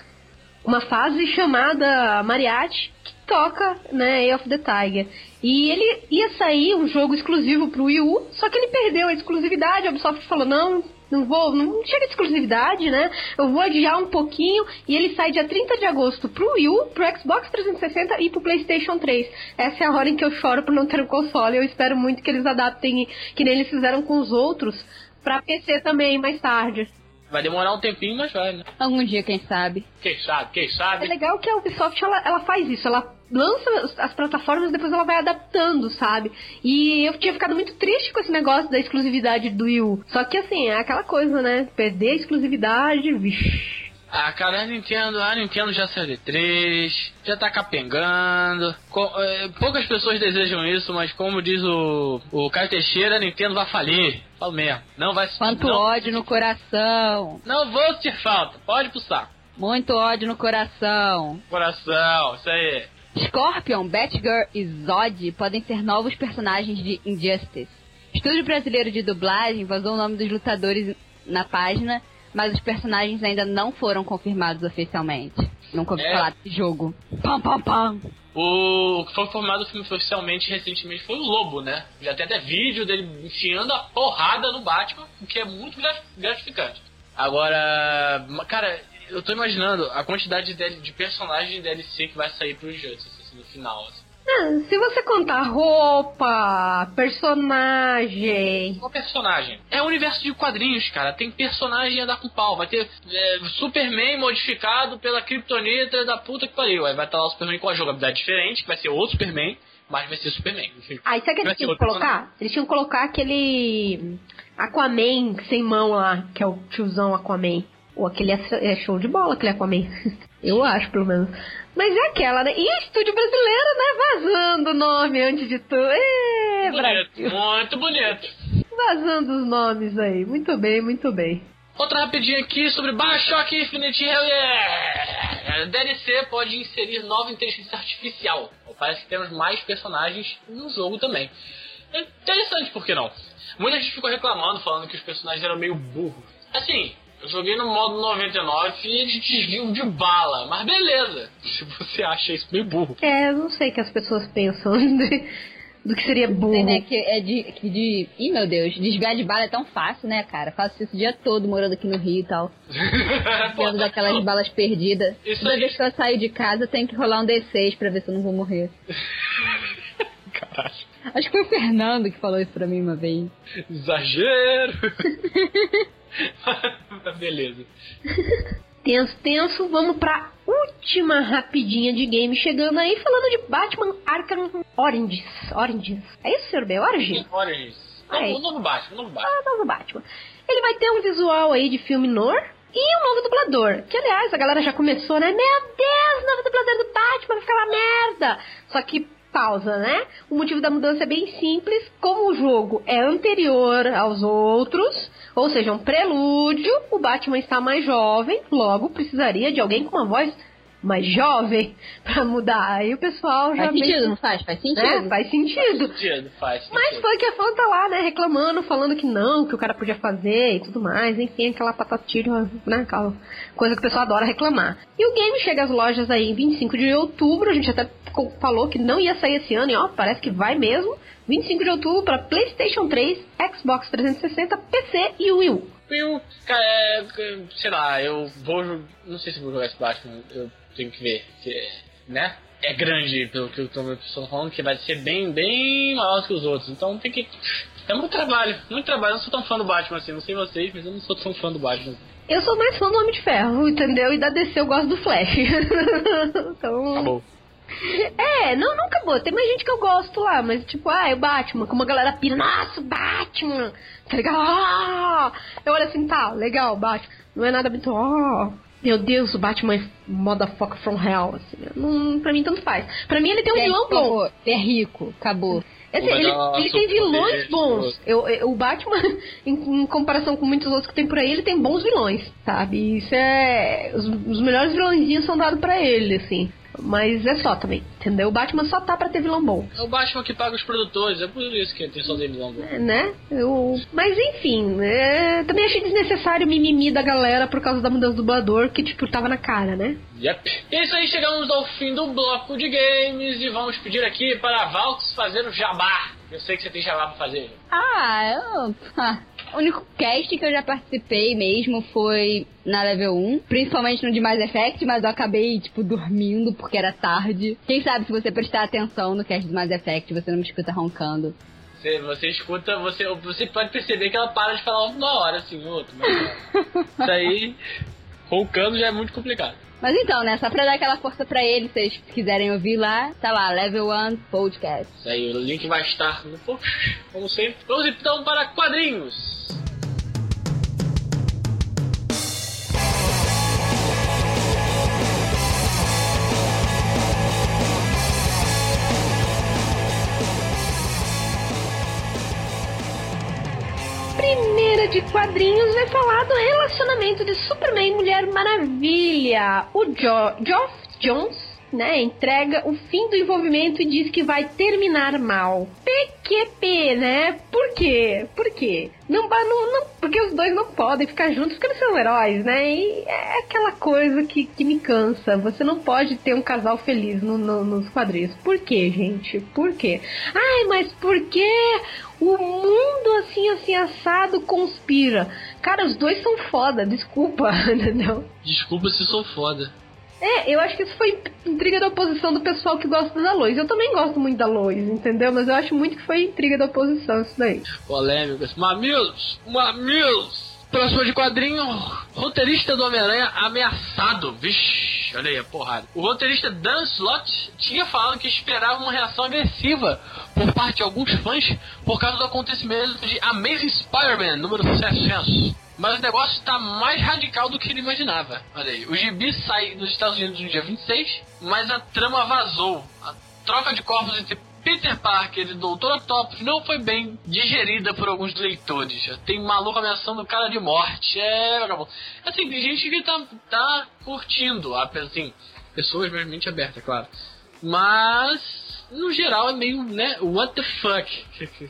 uma fase chamada mariachi que toca, né, Age of the Tiger. E ele ia sair um jogo exclusivo pro Wii U, só que ele perdeu a exclusividade, a Ubisoft falou, não... Não vou, não chega de exclusividade, né? Eu vou adiar um pouquinho e ele sai dia trinta de agosto pro Wii U, pro Xbox trezentos e sessenta e pro PlayStation três. Essa é a hora em que eu choro por não ter um console. Eu espero muito que eles adaptem, que nem eles fizeram com os outros, pra P C também, mais tarde.
Vai demorar um tempinho, mas vai, né?
Algum dia, quem sabe.
Quem sabe, quem sabe.
É legal que a Ubisoft, ela, ela faz isso, ela lança as plataformas e depois ela vai adaptando, sabe? E eu tinha ficado muito triste com esse negócio da exclusividade do Wii U. Só que assim, é aquela coisa, né? Perder a exclusividade, vixi.
Ah, cara, a Nintendo, a Nintendo já saiu de três, já tá capengando. Co- é, poucas pessoas desejam isso, mas como diz o, o Caio Teixeira, a Nintendo vai falir. Falo mesmo. Não vai
Quanto
não,
ódio no coração.
Não vou sentir falta, pode pulsar.
Muito ódio no coração.
Coração, isso aí.
Scorpion, Batgirl e Zod podem ser novos personagens de Injustice. Estúdio brasileiro de dublagem vazou o nome dos lutadores na página, mas os personagens ainda não foram confirmados oficialmente. Nunca ouvi
É.
falar desse jogo. Pam, pam, pam.
O que foi formado oficialmente recentemente foi o Lobo, né? Já tem até vídeo dele enfiando a porrada no Batman, o que é muito grat- gratificante. Agora, cara, eu tô imaginando a quantidade de, D L- de personagens de D L C que vai sair pro Injustice assim, no final. Assim.
Ah, se você contar roupa, personagem...
Qual personagem? É um universo de quadrinhos, cara. Tem personagem a dar com pau. Vai ter é, Superman modificado pela Kryptonita da puta que pariu. Aí vai estar lá o Superman com a jogabilidade diferente, que vai ser outro Superman, mas vai ser Superman.
Ah, e sabe o que
Vai
eles
ser
tinham que
outro
colocar? Eles tinham que colocar aquele Aquaman sem mão lá, que é o tiozão Aquaman. Ou aquele é show de bola, aquele Aquaman. Eu acho, pelo menos. Mas é aquela, né? E estúdio brasileiro, né? Vazando o nome antes de tudo. Ê,
Bonito,
Brasil.
muito bonito.
Vazando os nomes aí. Muito bem, muito bem.
Outra rapidinha aqui sobre Bioshock Infinite. Hell yeah! D L C pode inserir nova inteligência artificial. Parece que temos mais personagens no jogo também. É interessante, por que não? Muita gente ficou reclamando, falando que os personagens eram meio burros. Assim, eu joguei no modo noventa e nove e eles desviam de bala. Mas beleza, se você acha isso meio burro.
É, eu não sei o que as pessoas pensam de, do que seria burro.
Tem, né, que é de, que de... Ih, meu Deus, desviar de bala é tão fácil, né, cara? Faço isso o dia todo morando aqui no Rio e tal. Desviando daquelas balas perdidas.
Isso
Toda
aí.
vez que eu saio de casa, tem que rolar um D seis pra ver se eu não vou morrer.
Caralho,
Acho que foi o Fernando que falou isso pra mim uma vez.
exagero. Beleza.
Tenso, tenso. Vamos pra última rapidinha de game chegando aí, falando de Batman Arkham Origins. Origins. É isso, senhor B? Origins?
Origins.
É.
O novo Batman, o novo Batman.
Ah, novo Batman. Ele vai ter um visual aí de filme noir e um novo dublador. Que, aliás, a galera já começou, né? Meu Deus, novo dublador do Batman, vai ficar uma merda. Só que, pausa, né? O motivo da mudança é bem simples. Como o jogo é anterior aos outros, ou seja, um prelúdio, o Batman está mais jovem, logo precisaria de alguém com uma voz mais jovem pra mudar. Aí o pessoal já...
Faz
meio-
sentido, não faz? Faz sentido.
né? Faz sentido.
Sentido, faz
Mas
sentido.
foi que a fã tá lá, né, reclamando, falando que não, que o cara podia fazer e tudo mais. Enfim, aquela patatilha, né, aquela coisa que o pessoal adora reclamar. E o game chega às lojas aí em vinte e cinco de outubro, a gente até co- falou que não ia sair esse ano, e ó, parece que vai mesmo. vinte e cinco de outubro para PlayStation três, Xbox trezentos e sessenta, P C e Wii U.
Eu, cara, é, sei lá, eu vou, jo- não sei se vou jogar esse Batman, eu tenho que ver, que, né? é grande, pelo que eu tô falando, que vai ser bem, bem maior que os outros. Então tem que... É muito trabalho, muito trabalho. Eu não sou tão fã do Batman assim, não sei vocês, mas eu não sou tão fã do Batman.
Eu sou mais fã do Homem de Ferro, entendeu? E da D C eu gosto do Flash. Então...
Acabou.
É, não, não acabou. Tem mais gente que eu gosto lá, mas tipo, ah, é o Batman. Como a galera pira, nossa, o Batman. Tá ligado? Ah! Eu olho assim, tá, legal, Batman. Não é nada muito, oh, meu Deus, o Batman é motherfucker from hell. Assim, não, pra mim, tanto faz. Pra mim, ele tem um vilão bom.
É rico, acabou.
Assim, ele, ele tem vilões bons. Eu, eu, o Batman, em, em comparação com muitos outros que tem por aí, ele tem bons vilões, sabe? Isso é... Os, os melhores vilõezinhos são dados pra ele, assim. Mas é só também, entendeu? O Batman só tá pra ter vilão bom.
É o Batman que paga os produtores, é por isso que tem só ter vilão bom.
É, né? Eu... Mas enfim, é... também achei desnecessário o mimimi da galera por causa da mudança do dublador, que tipo, tava na cara, né?
Yep. E é isso aí, chegamos ao fim do bloco de games e vamos pedir aqui para a Valks fazer o jabá. Eu sei que você tem jabá pra fazer.
Ah, eu... Ah. O único cast que eu já participei mesmo foi na Level um, principalmente no de Mass Effect, mas eu acabei, tipo, dormindo porque era tarde. Quem sabe se você prestar atenção no cast do Mass Effect, você não me escuta roncando.
Você, você escuta, você, você pode perceber que ela para de falar uma hora, assim, outro. Mas isso aí, roncando já é muito complicado.
Mas então, né, só pra dar aquela força pra eles, se vocês quiserem ouvir lá, tá lá, Level um Podcast.
Isso aí, o link vai estar no post, como sempre. Vamos então para quadrinhos.
Primeira de quadrinhos vai falar do relacionamento de Superman e Mulher Maravilha. O jo- Geoff Johns, né, entrega o fim do envolvimento e diz que vai terminar mal. P Q P, né? Por quê? Por quê? Não, não, não, porque os dois não podem ficar juntos porque eles são heróis, né? E é aquela coisa que, que me cansa. Você não pode ter um casal feliz no, no, nos quadrinhos. Por quê, gente? Por quê? Ai, mas por quê? O mundo assim, assim, assado conspira. Cara, os dois são foda, desculpa, entendeu?
Desculpa se sou foda.
É, eu acho que isso foi intriga da oposição do pessoal que gosta da Lois. Eu também gosto muito da Lois, entendeu? Mas eu acho muito que foi intriga da oposição isso daí.
Polêmicas. Mamilos! Mamilos! Próximo de quadrinho, roteirista do Homem-Aranha ameaçado. Vixe, olha aí a porrada. O roteirista Dan Slott tinha falado que esperava uma reação agressiva por parte de alguns fãs por causa do acontecimento de Amazing Spider-Man número setecentos. Mas o negócio está mais radical do que ele imaginava. Olha aí, o gibi sai nos Estados Unidos no dia vinte e seis, mas a trama vazou. A troca de corpos entre Peter Parker e doutor Octopus não foi bem digerida por alguns leitores. Tem maluco ameaçando o cara de morte. É, vagabundo. Assim, tem gente que tá, tá curtindo, assim, pessoas mais mente aberta, claro. Mas... no geral é meio, né, what the fuck.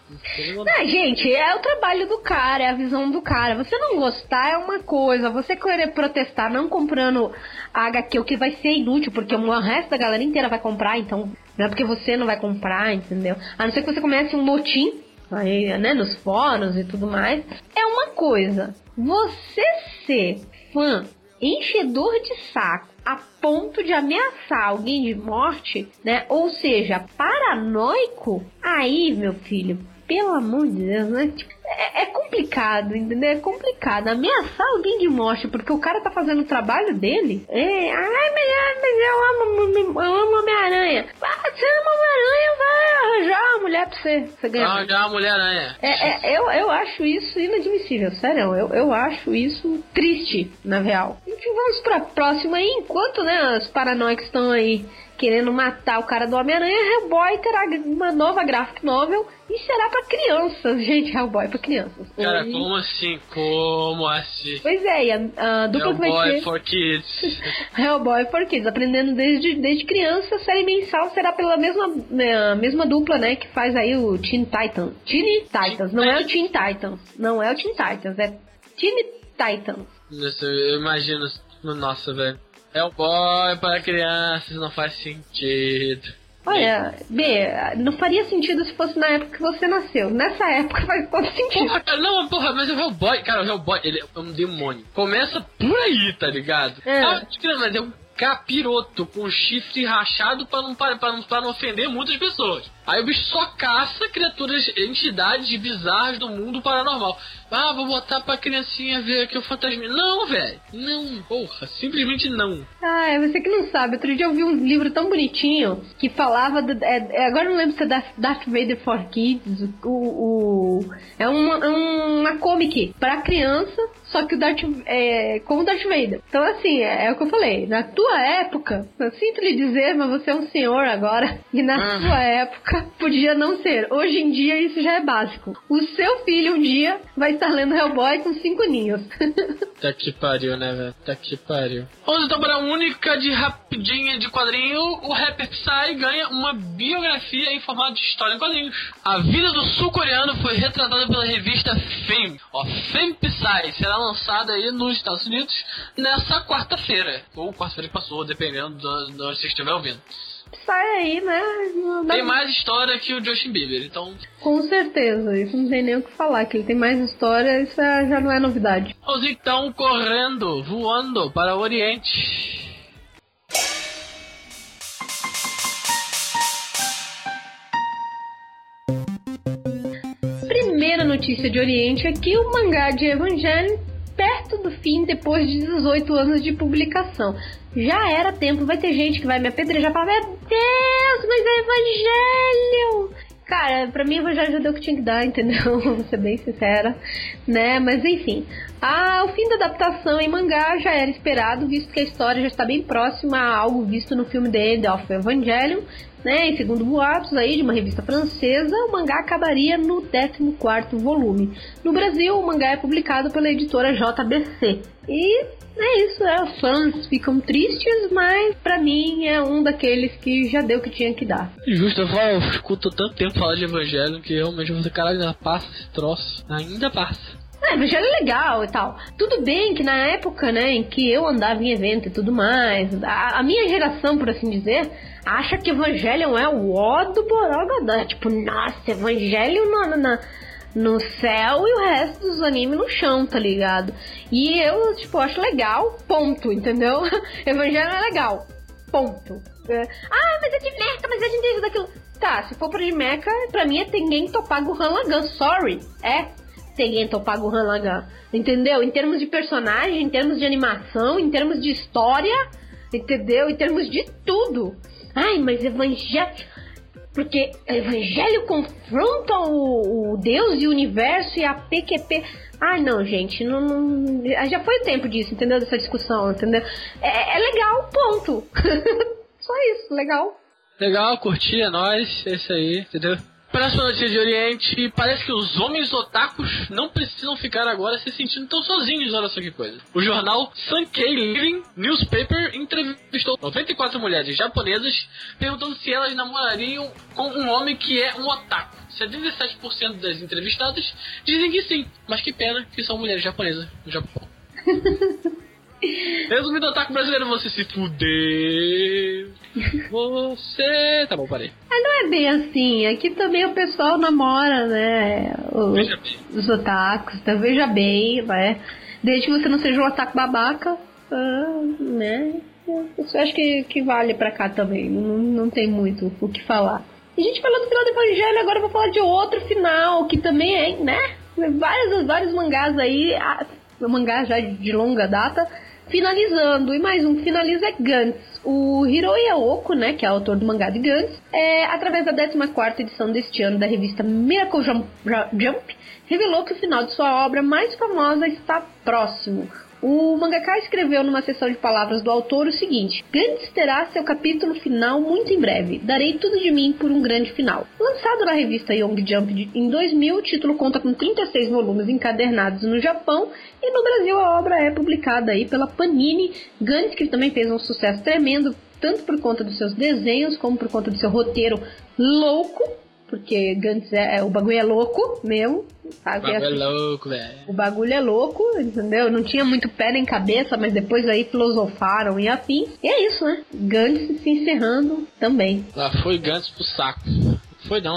Ah, gente, é o trabalho do cara, é a visão do cara. Você não gostar é uma coisa, você querer protestar não comprando a H Q, o que vai ser inútil, porque o resto da galera inteira vai comprar, então não é porque você não vai comprar, entendeu? A não ser que você comece um motim, aí, né, nos fóruns e tudo mais. É uma coisa, você ser fã, enchedor de saco, a ponto de ameaçar alguém de morte, né? Ou seja, paranoico, aí, meu filho, pelo amor de Deus, né? É, é complicado, entendeu? É complicado. Ameaçar alguém de morte porque o cara tá fazendo o trabalho dele. É, ai, mas, mas eu amo, eu amo Homem-Aranha. Ah, você ama Homem-Aranha, vai arranjar uma mulher pra você, você ganhar.
Arranjar uma Mulher-Aranha.
É, é, eu, eu acho isso inadmissível, sério. Eu, eu acho isso triste, na real. Então vamos pra próxima aí. Enquanto, né, os paranoicos estão aí querendo matar o cara do Homem-Aranha, Hellboy terá uma nova graphic novel e será pra crianças, gente. Hellboy pra crianças.
Cara,
Oi.
como assim? Como assim?
Pois é, e a, a dupla que vai
Hellboy
ser
for Kids.
Hellboy for Kids, aprendendo desde, desde criança. A série mensal será pela mesma, né, mesma dupla, né, que faz aí o Teen Titans. Teen Titans, não é o Teen Titans. Não é o Teen Titans, é Teen Titans.
Nossa, eu imagino... Nossa, velho. Hellboy para crianças não faz sentido.
Olha, B, não faria sentido se fosse na época que você nasceu. Nessa época faz todo sentido.
Porra, cara, não, porra, mas o Hellboy, cara, o Hellboy, ele é um demônio. Começa por aí, tá ligado?
É.
Ah, mas é um capiroto com chifre rachado pra não, pra, não, pra não ofender muitas pessoas. Aí o bicho só caça criaturas, entidades bizarras do mundo paranormal. Ah, vou botar pra criancinha ver aqui o fantasma. Não, velho. Não, porra. Simplesmente não.
Ah, é você que não sabe. Outro dia eu vi um livro tão bonitinho que falava... Do, é, agora eu não lembro se é Darth, Darth Vader for Kids. O, o, é uma, uma comic pra criança, só que o Darth... É, com o Darth Vader. Então, assim, é, é o que eu falei. Na tua época, eu sinto lhe dizer, mas você é um senhor agora. E na ah. sua época, podia não ser. Hoje em dia, isso já é básico. O seu filho, um dia, vai estar lendo Hellboy com cinco ninhos.
Tá que pariu, né, velho? Tá que pariu. Vamos então para a única de rapidinha de quadrinho. O rapper Psy ganha uma biografia em formato de história em quadrinhos. A vida do sul-coreano foi retratada pela revista Fame. Ó, Fame Psy será lançada aí nos Estados Unidos nessa quarta-feira. Ou quarta-feira que passou, dependendo de onde você estiver ouvindo.
Sai aí, né?
Tem mais história que o Justin Bieber, então...
Com certeza, isso não tem nem o que falar, que ele tem mais história, isso já não é novidade.
Vamos então correndo, voando para o Oriente.
Primeira notícia de Oriente é que o mangá de Evangelion perto do fim, depois de dezoito anos de publicação. Já era tempo, vai ter gente que vai me apedrejar e falar: meu Deus, mas é Evangelion! Cara, pra mim Evangelho já deu o que tinha que dar, entendeu? Vou ser bem sincera, né? Mas enfim, ah, o fim da adaptação em mangá já era esperado, visto que a história já está bem próxima a algo visto no filme The End of Evangelion, né? E segundo boatos aí de uma revista francesa, o mangá acabaria no décimo quarto volume. No Brasil, o mangá é publicado pela editora J B C. E é isso, é, os fãs ficam tristes, mas pra mim é um daqueles que já deu o que tinha que dar.
Justo, eu, falo, eu escuto tanto tempo falar de Evangelho que realmente você, caralho, ainda passa esse troço, ainda passa.
É, Evangelho é legal e tal. Tudo bem que na época, né, em que eu andava em evento e tudo mais, a, a minha geração, por assim dizer, acha que Evangelho é o ó do Borogodó. Tipo, nossa, Evangelho na... na no céu e o resto dos animes no chão, tá ligado? E eu, tipo, acho legal, ponto, entendeu? Evangelho é legal, ponto. É, ah, mas é de mecha, mas é de isso, daquilo. Tá, se for pra de mecha, pra mim é Tengen Toppa Gurren Lagann, sorry. É Tengen Toppa Gurren Lagann, entendeu? Em termos de personagem, em termos de animação, em termos de história, entendeu? Em termos de tudo. Ai, mas Evangelho... Porque Evangelho confronta o, o Deus e o universo e a P Q P. Ai, não, gente, não, não, já foi o tempo disso, entendeu? Dessa discussão, entendeu? É, é legal, ponto. Só isso, legal.
Legal, curti, é nóis, é isso aí, entendeu? Próxima notícia de Oriente, parece que os homens otakus não precisam ficar agora se sentindo tão sozinhos, olha só que coisa. O jornal Sankei Living Newspaper entrevistou noventa e quatro mulheres japonesas perguntando se elas namorariam com um homem que é um otaku. setenta e sete por cento das entrevistadas dizem que sim, mas que pena que são mulheres japonesas no Japão. Resumindo, otaku brasileiro, você se fudeu. Você... Tá bom, parei.
Mas não é bem assim. Aqui também o pessoal namora, né? Os,
veja bem.
Os otakus. Então veja bem, né? Desde que você não seja um otaku babaca, ah, né? Eu acho que, que vale pra cá também. Não, não tem muito o que falar. E a gente falou do final do Evangelho, agora eu vou falar de outro final, que também é, né? Vários, vários mangás aí, mangás já de longa data, finalizando. E mais um finaliza é Gantz. O Hiroi Aoko, né, que é autor do mangá de Gantz, é, através da décima quarta edição deste ano da revista Miracle Jump, Jump, revelou que o final de sua obra mais famosa está próximo. O mangaka escreveu numa sessão de palavras do autor o seguinte: Gantz terá seu capítulo final muito em breve. Darei tudo de mim por um grande final. Lançado na revista Young Jump em dois mil, o título conta com trinta e seis volumes encadernados no Japão, e no Brasil a obra é publicada aí pela Panini. Gantz, que também fez um sucesso tremendo, tanto por conta dos seus desenhos, como por conta do seu roteiro louco, porque Gantz é, é o bagulho é louco mesmo. Sabe?
O bagulho é louco, velho.
O bagulho é louco, entendeu? Não tinha muito pé nem cabeça, mas depois aí filosofaram e afim. E é isso, né? Gantz se encerrando também.
Lá foi Gantz pro saco. Foi não, né?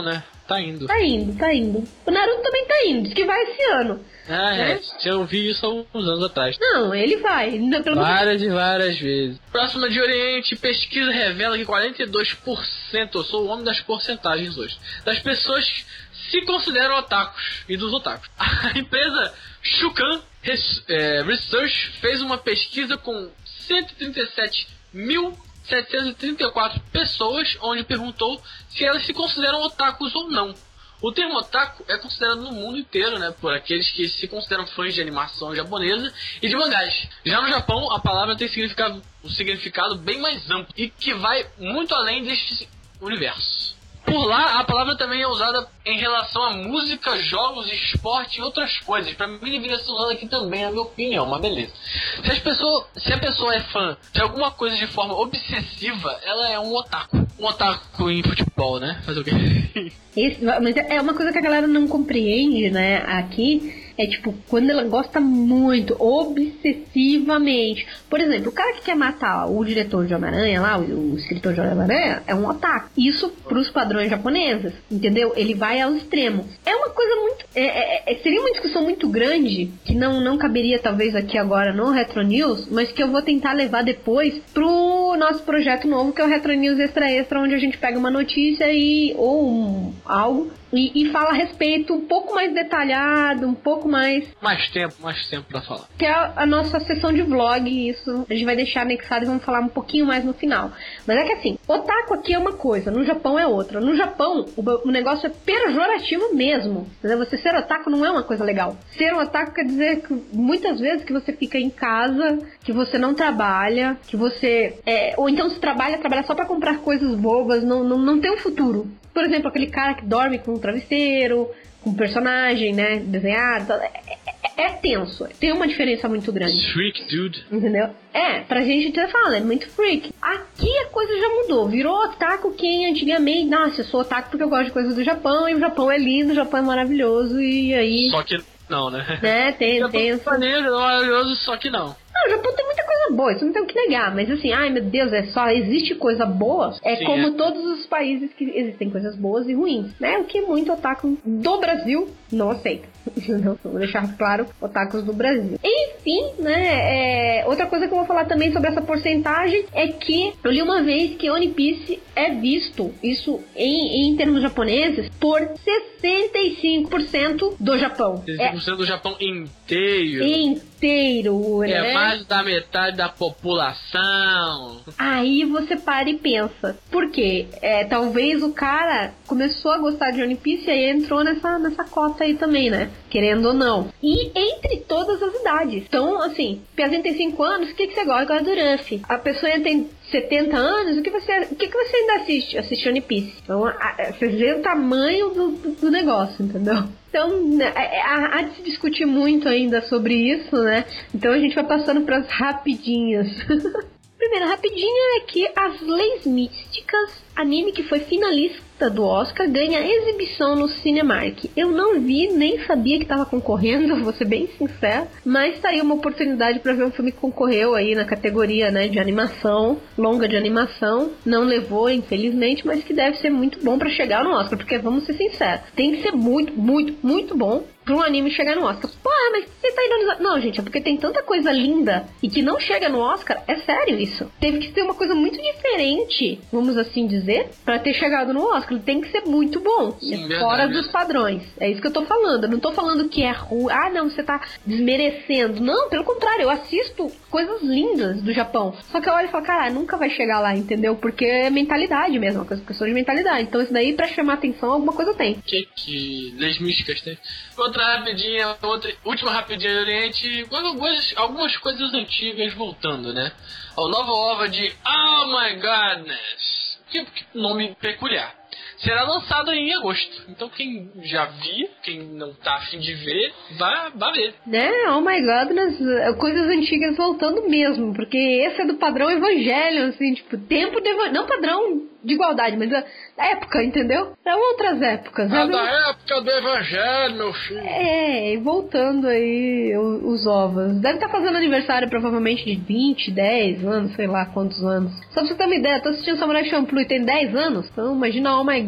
tá indo.
Tá indo, tá indo. O Naruto também tá indo, diz que vai esse ano.
Ah, é.
É?
Eu ouvi isso há uns anos atrás.
Não, ele vai. Ainda pelo menos-
Várias e várias vezes. Próxima de Oriente, pesquisa revela que quarenta e dois por cento, eu sou o homem das porcentagens hoje, das pessoas se consideram otakus e dos otakus. A empresa Shukan Res- é, Research fez uma pesquisa com cento e trinta e sete mil setecentas e trinta e quatro pessoas, onde perguntou se elas se consideram otakus ou não. O termo otaku é considerado no mundo inteiro, né, por aqueles que se consideram fãs de animação japonesa e de mangás. Já no Japão, a palavra tem significado, um significado bem mais amplo e que vai muito além deste universo. Por lá, a palavra também é usada em relação a música, jogos, esporte e outras coisas. Pra mim, deveria ser usada aqui também, na minha opinião, mas beleza. Se, as pessoas, se a pessoa é fã de alguma coisa de forma obsessiva, ela é um otaku. Um otaku em futebol, né? Fazer o quê?
Esse, mas é uma coisa que a galera não compreende, né? Aqui é tipo, quando ela gosta muito, obsessivamente. Por exemplo, o cara que quer matar o diretor de Homem-Aranha lá, o, o escritor de Homem-Aranha, é um otaku. Isso pros padrões japoneses, entendeu? Ele vai ao extremo. É uma coisa muito... É, é, seria uma discussão muito grande, que não, não caberia talvez aqui agora no Retro News, mas que eu vou tentar levar depois pro nosso projeto novo, que é o Retro News Extra Extra, onde a gente pega uma notícia e, ou um, algo e, e fala a respeito um pouco mais detalhado, um pouco mais...
Mais tempo, mais tempo pra falar.
Que é a, a nossa sessão de vlog, isso a gente vai deixar anexado e vamos falar um pouquinho mais no final. Mas é que assim, otaku aqui é uma coisa, no Japão é outra. No Japão, o, o negócio é pejorativo mesmo. Você ser otaku não é uma coisa legal. Ser um otaku quer dizer que muitas vezes que você fica em casa, que você não trabalha, que você... É, ou então se trabalha, trabalha só pra comprar coisas bobas, não, não, não tem um futuro. Por exemplo, aquele cara que dorme com um travesseiro, com um personagem, né, desenhado. É, é, é tenso. Tem uma diferença muito grande.
Freak, dude.
Entendeu? É, pra gente até fala, é muito freak. Aqui a coisa já mudou. Virou otaku quem antigamente... Nossa, eu sou otaku porque eu gosto de coisas do Japão, e o Japão é lindo, o Japão é maravilhoso, e aí...
Só que não, né?
Né, tem, tem...
É maneiro, maravilhoso, só que não.
Não, o Japão tem muita coisa boa, isso não tem o que negar, mas assim, ai meu Deus, é só, existe coisa boa, é
Sim,
como
é.
todos os países que existem coisas boas e ruins, né? O que muito otaku do Brasil não aceita. Não, vou deixar claro, otakus do Brasil. Enfim, né, é, outra coisa que eu vou falar também sobre essa porcentagem é que eu li uma vez que One Piece é visto, isso em, em termos japoneses, por sessenta e cinco por cento do Japão.
sessenta e cinco por cento do Japão inteiro.
É inteiro,
É
né?
mais da metade da população.
Aí você para e pensa, por quê? É, talvez o cara começou a gostar de One Piece e aí entrou nessa, nessa cota aí também, né? Querendo ou não. E entre todas as idades. Então, assim, Piazinho tem cinco anos, o que, que você gosta? Gosta do Ruffy. A pessoa tem setenta anos, o que você, o que, que você ainda assiste? Assiste One Piece. Então, a, a, vocês veem o tamanho do, do, do negócio, entendeu? Então, há, há de se discutir muito ainda sobre isso, né? Então a gente vai passando para as rapidinhas. Primeiro, rapidinha é que As Leis Místicas, anime que foi finalista do Oscar, ganha exibição no Cinemark. Eu não vi, nem sabia que estava concorrendo, vou ser bem sincera, mas tá aí uma oportunidade para ver um filme que concorreu aí na categoria, né, de animação, longa de animação. Não levou, infelizmente, mas que deve ser muito bom para chegar no Oscar, porque vamos ser sinceros, tem que ser muito, muito, muito bom pra um anime chegar no Oscar. Pô, mas você tá ironizando. Não, gente, é porque tem tanta coisa linda e que não chega no Oscar. É sério isso. Teve que ser uma coisa muito diferente, vamos assim dizer, pra ter chegado no Oscar. Ele tem que ser muito bom.
Sim,
fora
verdade.
dos padrões. É isso que eu tô falando. Eu não tô falando que é ruim. Ah, não, você tá desmerecendo. Não, pelo contrário. Eu assisto coisas lindas do Japão. Só que eu olho e falo, cara, nunca vai chegar lá, entendeu? Porque é mentalidade mesmo. Uma coisa, questão de mentalidade. Então isso daí, pra chamar atenção, alguma coisa tem.
Que que leis místicas tem? Outra rapidinha, outra, última rapidinha do Oriente, algumas, algumas coisas antigas voltando, né? A nova ova de Oh My Godness, que, que nome peculiar, será lançado em agosto. Então quem já viu, quem não tá afim de ver, vá, vá ver.
Né? Oh my God, nas, coisas antigas voltando mesmo, porque esse é do padrão Evangelho, assim, tipo, tempo de Evangelho, não padrão de igualdade, mas a época, entendeu? São outras épocas.
Ah,
né?
da época do Evangelho, meu filho.
É, e voltando aí o- os ovos. Deve estar fazendo aniversário provavelmente de vinte, dez anos, sei lá quantos anos. Só pra você ter uma ideia, tô assistindo Samurai Champloo e tem dez anos, então imagina Oh My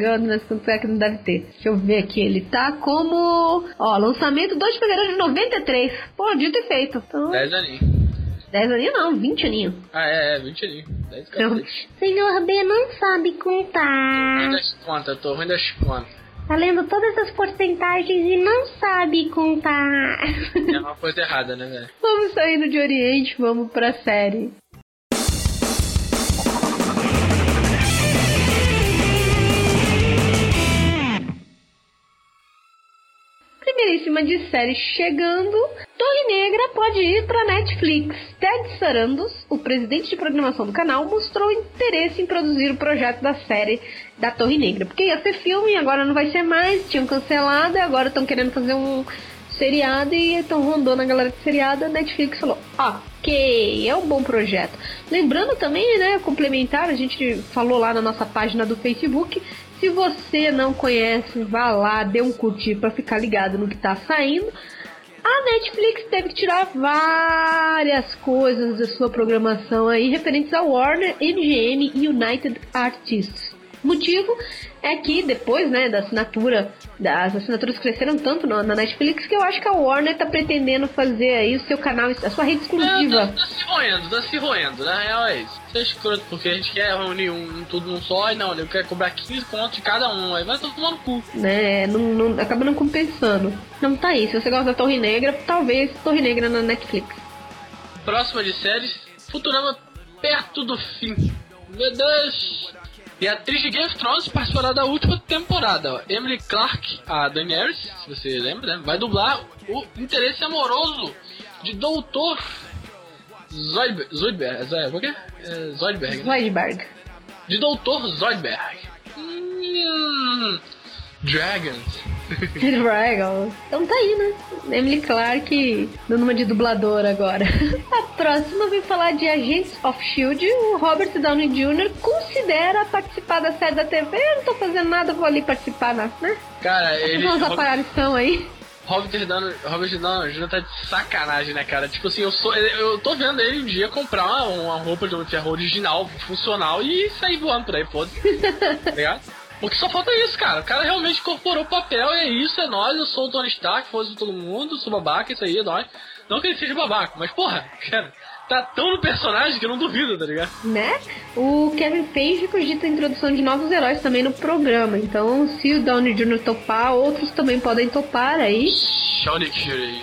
chegando, mas quanto é que não deve ter? Deixa eu ver aqui, ele tá como... Ó, lançamento dois de fevereiro de noventa e três. Pô, podia ter feito. Então...
dez aninhos.
dez aninhos não, vinte aninhos.
Ah, é, é, vinte aninhos. dez
Então, senhor B não sabe contar.
Tô ruim das contas, tô ruim das contas.
Tá lendo todas as porcentagens e não sabe contar.
É uma coisa errada, né, velho?
Vamos saindo de Oriente, vamos pra série. Primeiríssima de série chegando, Torre Negra pode ir pra Netflix. Ted Sarandos, o presidente de programação do canal, mostrou interesse em produzir o projeto da série da Torre Negra. Porque ia ser filme, agora não vai ser mais, tinham cancelado e agora estão querendo fazer um seriado e estão rondando a galera de seriado. A Netflix falou, ok, é um bom projeto. Lembrando também, né, complementar, a gente falou lá na nossa página do Facebook. Se você não conhece, vá lá, dê um curtir pra ficar ligado no que tá saindo. A Netflix teve que tirar várias coisas da sua programação aí referentes a Warner, M G M e United Artists. O motivo é que depois, né, da assinatura, das assinaturas cresceram tanto na, na Netflix que eu acho que a Warner tá pretendendo fazer aí o seu canal, a sua rede exclusiva.
É, tá, tá se roendo, tá se roendo, na real é isso. Você é escroto porque a gente quer reunir um, tudo num só e não, eu quero cobrar quinze contos de cada um, aí vai todo mundo no cu.
Né, não, não, acaba não compensando. Não tá aí, se você gosta da Torre Negra, talvez Torre Negra na Netflix.
Próxima de séries, Futurama perto do fim. Meu Deus! E a atriz de Game of Thrones participará da última temporada. Ó. Emily Clark, a Daenerys, se você lembra, né? Vai dublar o interesse amoroso de doutor Zoidberg. Zoidberg, Zoidberg, é, Zoidberg, né?
Zoidberg.
De doutor Zoidberg. Hum, Dragons.
Dragons. Então tá aí, né? Emily Clark dando uma de dubladora agora. A próxima vem falar de Agents of Shield. O Robert Downey Júnior considera participar da série da T V. Eu não tô fazendo nada, vou ali participar, né?
Cara, ele...
Vamos aparição aí.
Robert Downey, Robert Downey Júnior tá de sacanagem, né, cara? Tipo assim, eu sou, eu tô vendo ele um dia comprar uma, uma roupa de Homem de Ferro original, funcional e sair voando por aí, foda-se. Tá ligado? Porque só falta isso, cara. O cara realmente incorporou o papel e é isso, é nóis. Eu sou o Tony Stark, foda-se todo mundo, sou babaca, isso aí é nóis. Não que ele seja babaca, mas porra, cara, tá tão no personagem que eu não duvido, tá ligado?
Né? O Kevin Feige cogita a introdução de novos heróis também no programa. Então, se o Downey Júnior topar, outros também podem topar aí.
Shawnee Curie,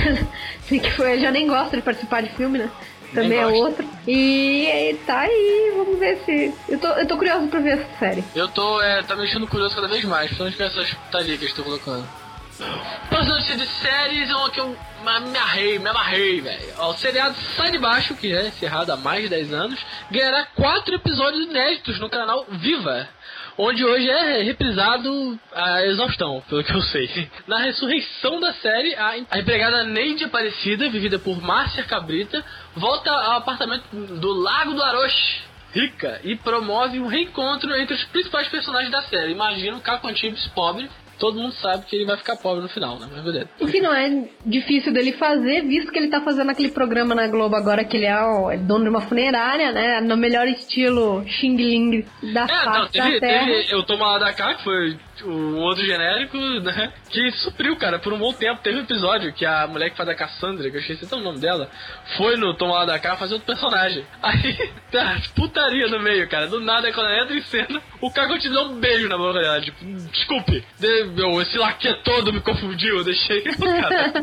que eu já nem gosto de participar de filme, né? Também é outro. E tá aí, vamos ver se... Eu tô, eu tô curioso pra ver essa série.
Eu tô, é, tá me deixando curioso cada vez mais, principalmente com essas putarias que eu estou colocando. Próxima notícia de séries é uma que eu me arrei, me amarrei, velho. O seriado Sai de Baixo, que já é encerrado há mais de dez anos, ganhará quatro episódios inéditos no canal Viva, onde hoje é reprisado a exaustão, pelo que eu sei. Na ressurreição da série, a empregada Neide Aparecida, vivida por Márcia Cabrita, volta ao apartamento do Lago do Aroche, rica, e promove um reencontro entre os principais personagens da série. Imagina o Caco Antibes pobre. Todo mundo sabe que ele vai ficar pobre no final, né? Mas beleza.
O que não é difícil dele fazer, visto que ele tá fazendo aquele programa na Globo agora, que ele é o é dono de uma funerária, né? No melhor estilo Xing Ling da
é,
face
não, teve,
da terra.
Teve Eu Toma Lá da Cá, que foi um outro genérico, né? Que supriu, cara, por um bom tempo. Teve um episódio que a mulher que faz a Cassandra, que eu esqueci até o nome dela, foi no Toma Lá da Cá fazer outro personagem. Aí, tá, putaria no meio, cara. Do nada, quando ela entra em cena, o Caco te dá um beijo na boca dela. Tipo, desculpe, de, meu, esse laque todo me confundiu, eu deixei o cara.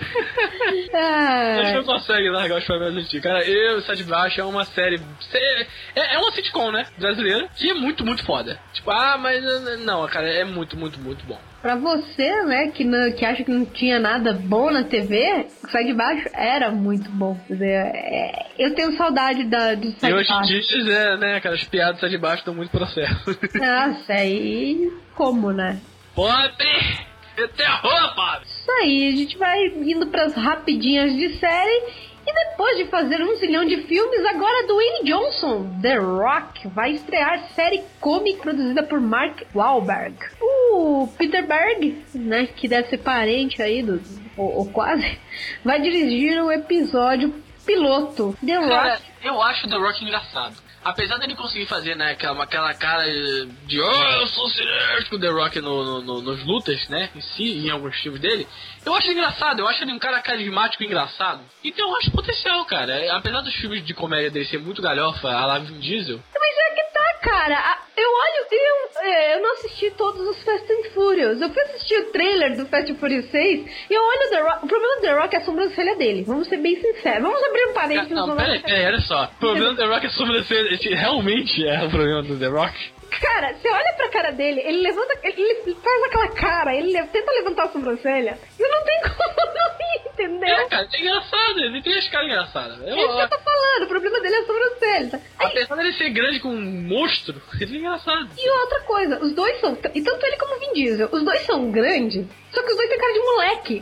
A gente não consegue largar os papéis antigos. Cara, eu, Sai de Baixo, é uma série... É, é uma sitcom, né? Brasileira, que é muito, muito foda. Tipo, ah, mas não, cara, é muito, muito, muito bom.
Pra você, né, que, não, que acha que não tinha nada bom na T V, Sai de Baixo era muito bom. Quer dizer, é, eu tenho saudade da, de Sai de Baixo.
E hoje em dia, é, né, aquelas piadas de Sai de Baixo dão muito processo.
Nossa, aí como, né?
Pode! Terror, Bob!
Isso aí, a gente vai indo pras rapidinhas de série. E depois de fazer um zilhão de filmes, agora Dwayne Johnson, The Rock, vai estrear série cômica produzida por Mark Wahlberg. O Peter Berg, né, que deve ser parente aí, do, ou, ou quase, vai dirigir um episódio piloto. The
Cara,
Rock.
eu acho The Rock engraçado. apesar dele conseguir fazer, né, aquela, aquela cara de oh, eu sou cirúrgico com The Rock no, no, no, nos lutas, né, em si, em alguns filmes dele, eu acho engraçado, eu acho ele um cara carismático e engraçado. Então eu acho potencial, cara. É, apesar dos filmes de comédia dele ser muito galhofa, a la Vin Diesel.
Mas é que tá, cara. Eu olho, eu, eu não assisti todos os Fast and Furious. Eu fui assistir o trailer do Fast and Furious seis e eu olho o The Rock. O problema do The Rock é a sobrancelha dele. Vamos ser bem sinceros. Vamos abrir um parênteses.
Não, peraí, peraí, olha só. O problema do The Rock é a sobrancelha. Esse realmente é o problema do The Rock.
Cara, você olha pra cara dele, ele levanta, ele, ele faz aquela cara, ele le- tenta levantar a sobrancelha e não tem como não ir, entendeu?
É, cara, é engraçado, ele tem as caras engraçadas.
É isso que eu tô falando, o problema dele é a sobrancelha. Aí,
apesar dele ser grande com um monstro, ele é engraçado.
e outra coisa, os dois são, e tanto ele como o Vin Diesel, os dois são grandes, só que os dois têm cara de moleque.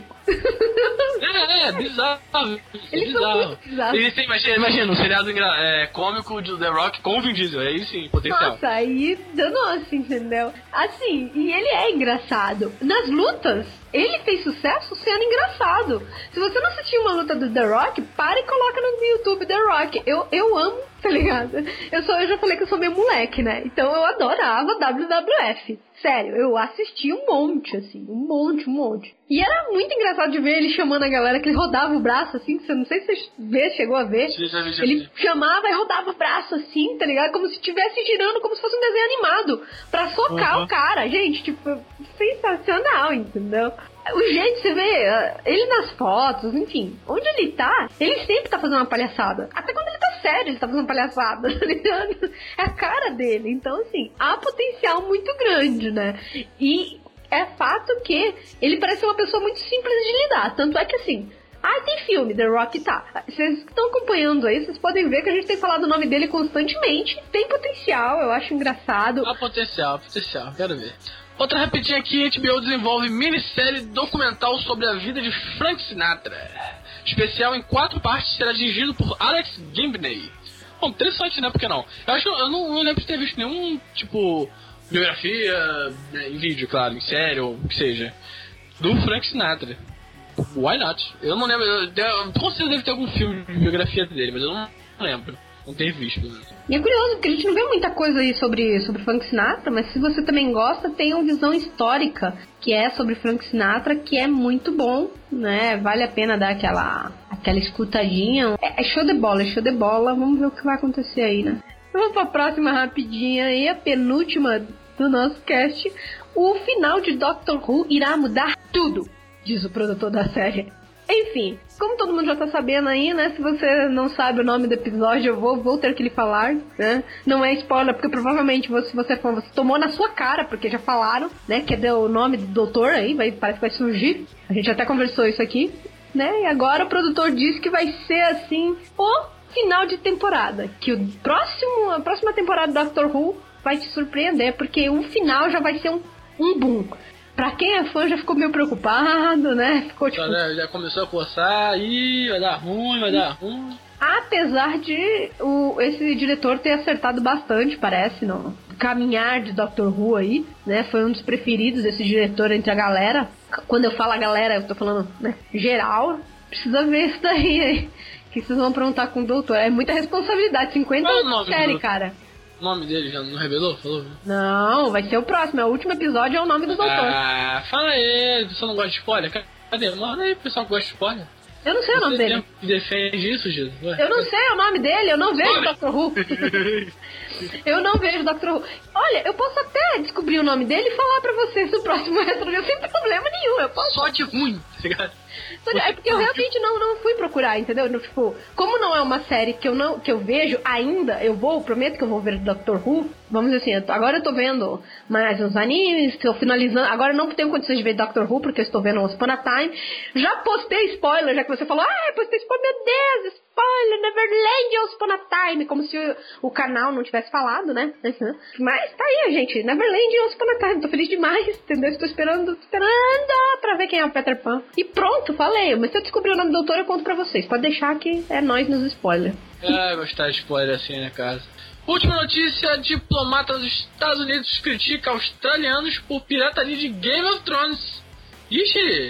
É, é, bizarro.
Eles são
bizarro.
muito bizarros.
Ele tem, imagina, imagina, um seriado engra- é, cômico de The Rock com o Vin Diesel, aí sim, potencial.
Nossa, aí danou-se, entendeu? Assim, e ele é engraçado. Nas lutas, ele fez sucesso sendo engraçado. Se você não assistiu uma luta do The Rock, para e coloca no YouTube The Rock. Eu, eu amo, tá ligado? Eu, sou, eu já falei que eu sou meio moleque, né? Então eu adorava W W F. Sério, eu assisti um monte, assim, um monte, um monte. E era muito engraçado de ver ele chamando a galera, que ele rodava o braço, assim, que você não sei se você vê, chegou a ver.
Sim, já vi, já
Ele
vi.
chamava e rodava o braço, assim, tá ligado? Como se estivesse girando, como se fosse um desenho animado, pra socar
Uhum.
o cara. Gente, tipo, sensacional, entendeu? O jeito, você vê, uh, ele nas fotos, enfim, onde ele tá, ele sempre tá fazendo uma palhaçada. Até quando ele tá sério, ele tá fazendo palhaçada, tá ligado? É a cara dele. Então, assim, há potencial muito grande, né? E é fato que ele parece uma pessoa muito simples de lidar. Tanto é que, assim, ah, tem filme, The Rock, tá. Vocês que estão acompanhando aí, vocês podem ver que a gente tem falado o nome dele constantemente. Tem potencial, eu acho engraçado.
Há potencial, potencial, quero ver. Outra rapidinha aqui, a H B O desenvolve minissérie documental sobre a vida de Frank Sinatra. Especial em quatro partes, será dirigido por Alex Gibney. Bom, interessante, né? Por que não? Eu acho que eu não, não lembro de ter visto nenhum, tipo, biografia, né, em vídeo, claro, em série ou o que seja, do Frank Sinatra. Why not? Eu não lembro, eu, eu, com certeza deve ter algum filme de biografia dele, mas eu não lembro. Não ter visto.
E é curioso, porque a gente não vê muita coisa aí sobre, sobre Frank Sinatra, mas se você também gosta, tem uma visão histórica que é sobre Frank Sinatra, que é muito bom, né? Vale a pena dar aquela, aquela escutadinha. É, é show de bola, é show de bola. Vamos ver o que vai acontecer aí, né? Vamos pra próxima rapidinha aí, a penúltima do nosso cast. O final de Doctor Who irá mudar tudo, diz o produtor da série. Enfim, como todo mundo já tá sabendo aí, né? Se você não sabe o nome do episódio, eu vou, vou ter que lhe falar, né? Não é spoiler, porque provavelmente você, se você for, você tomou na sua cara, porque já falaram, né? Que é o nome do doutor aí, vai, parece que vai surgir. A gente até conversou isso aqui, né? E agora o produtor disse que vai ser, assim, o final de temporada. Que o próximo, a próxima temporada do Doctor Who vai te surpreender, porque o final já vai ser um, um boom. Pra quem é fã já ficou meio preocupado, né? Ficou tipo...
Já, já começou a coçar, ih, vai dar ruim, vai dar ruim.
Apesar de o, esse diretor ter acertado bastante, parece, no caminhar de Doctor Who aí, né? Foi um dos preferidos desse diretor entre a galera. Quando eu falo a galera, eu tô falando, né, geral. Precisa ver isso daí, hein? Que vocês vão aprontar com o doutor. É muita responsabilidade, cinquenta
Qual é o
anos
nome
de série,
do-
cara.
O nome dele já não revelou? Falou?
Não, vai ser o próximo. É o último episódio, é o nome do doutor.
Ah, fala aí, o pessoal não gosta de spoiler? Cadê? Manda aí, o pessoal que gosta de spoiler.
Eu não sei o nome
Você
dele.
mesmo que defende isso, Jesus? Ué.
Eu não sei o nome dele, eu não vejo
Olha.
Doctor Who. Eu não vejo Doctor Who. Olha, eu posso até descobrir o nome dele e falar pra vocês no próximo Retro Review sem problema nenhum. Eu posso.
Só de ruim, tá ligado?
Só que- É porque eu realmente não, não fui procurar, entendeu? No, tipo, como não é uma série que eu não que eu vejo ainda, eu vou, prometo que eu vou ver Doctor Who. Vamos dizer assim, eu tô- agora eu tô vendo mais uns animes, tô finalizando. Agora eu não tenho condições de ver Doctor Who, porque eu estou vendo Once Upon a Time. Já postei spoiler, já que você falou, ah, eu postei spoiler, meu Deus, spoiler, Neverland Once Upon a Time, como se o, o canal não tivesse falado, né? Uhum. Mas tá aí, gente, Neverland Once Upon a Time, tô feliz demais, entendeu? Estou esperando, esperando pra ver quem é o Peter Pan. E pronto, falei, mas se eu descobrir o nome do doutor, eu conto pra vocês. Pode deixar que é nós nos spoilers.
Ah, gostar de spoiler assim, né, cara? Última notícia: diplomata dos Estados Unidos critica australianos por pirataria de Game of Thrones. Ixi,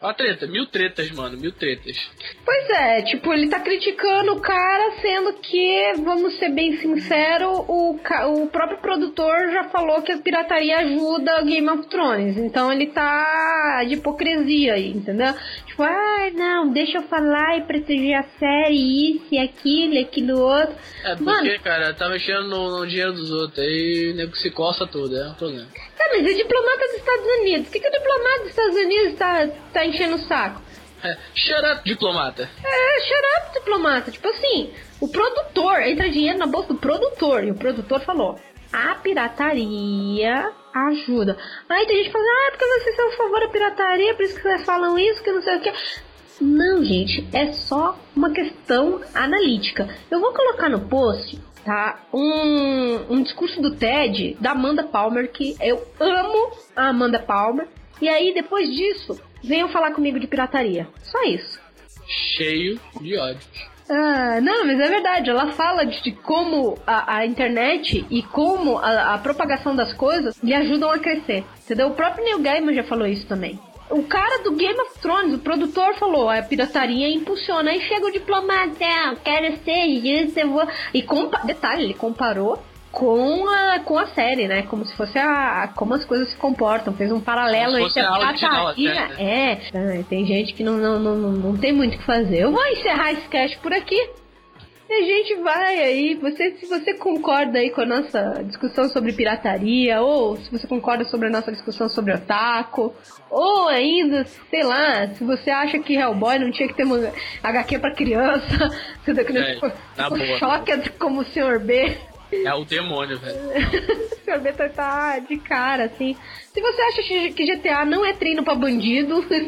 Ó, treta, mil tretas, mano, mil tretas.
Pois é, tipo, ele tá criticando o cara, sendo que, vamos ser bem sinceros, o, o próprio produtor já falou que a pirataria ajuda o Game of Thrones. Então ele tá de hipocrisia aí, entendeu? Tipo, ah, não, deixa eu falar e proteger a série, isso e aquilo, e aquilo outro.
É, porque,
mano,
cara, tá mexendo no, no dinheiro dos outros, aí o nego se coça tudo, é um problema.
Tá, mas é diplomata dos Estados Unidos. O que, que o diplomata dos Estados Unidos tá, tá enchendo o saco?
É, shut up, diplomata.
É, shut up, diplomata. Tipo assim, o produtor, entra dinheiro na bolsa do produtor. E o produtor falou, a pirataria ajuda. Aí tem gente que fala, ah, porque vocês são a favor da pirataria, por isso que vocês falam isso, que não sei o que. Não, gente, é só uma questão analítica. Eu vou colocar no post, tá, um, um discurso do TED da Amanda Palmer, que eu amo a Amanda Palmer. E aí, depois disso, venham falar comigo de pirataria. Só isso.
Cheio de ódio.
Ah, não, mas é verdade. Ela fala de, de como a, a internet e como a, a propagação das coisas lhe ajudam a crescer. Entendeu? O próprio Neil Gaiman já falou isso também. O cara do Game of Thrones, o produtor, falou, a pirataria impulsiona. Aí chega o diplomata, eu quero ser isso, eu vou... E compa... detalhe, ele comparou com a, com a série, né? Como se fosse a, a como as coisas se comportam. Fez um paralelo entre a pirataria. É, é, tem gente que não, não, não, não tem muito o que fazer. Eu vou encerrar esse cast por aqui. E a gente vai aí, você, se você concorda aí com a nossa discussão sobre pirataria, ou se você concorda sobre a nossa discussão sobre otaku, ou ainda, sei lá, se você acha que Hellboy não tinha que ter uma agá quê pra criança, você
é,
ficou,
tá
ficou choque como o senhor B.
É o demônio, velho.
O senhor B tá de cara, assim. Se você acha que G T A não é treino pra bandido, você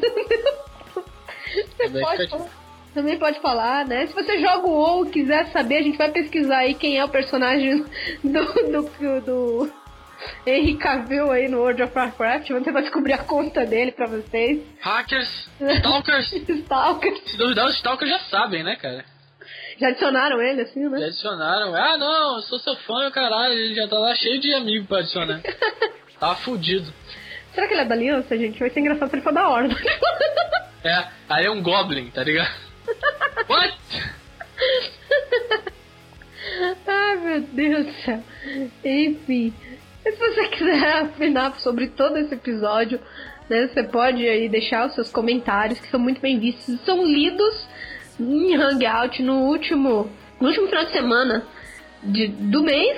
pode falar. Também pode falar, né? Se você joga o WoW e quiser saber, a gente vai pesquisar aí quem é o personagem do, do, do Henry Cavill aí no World of Warcraft. Vamos tentar descobrir a conta dele pra vocês.
Hackers, stalkers.
Stalkers.
Se duvidar, os stalkers já sabem, né, cara?
Já adicionaram ele, assim, né?
Já adicionaram. Ah, não, eu sou seu fã, caralho. Ele já tá lá cheio de amigos pra adicionar. Tava fudido.
Será que ele é da aliança, gente? Vai ser engraçado se ele for da Ordem.
É, aí é um Goblin, tá ligado? What?
Ai, meu Deus do céu. Enfim, se você quiser opinar sobre todo esse episódio, né, você pode aí deixar os seus comentários, que são muito bem vistos, são lidos em Hangout no último, no último final de semana de, do mês.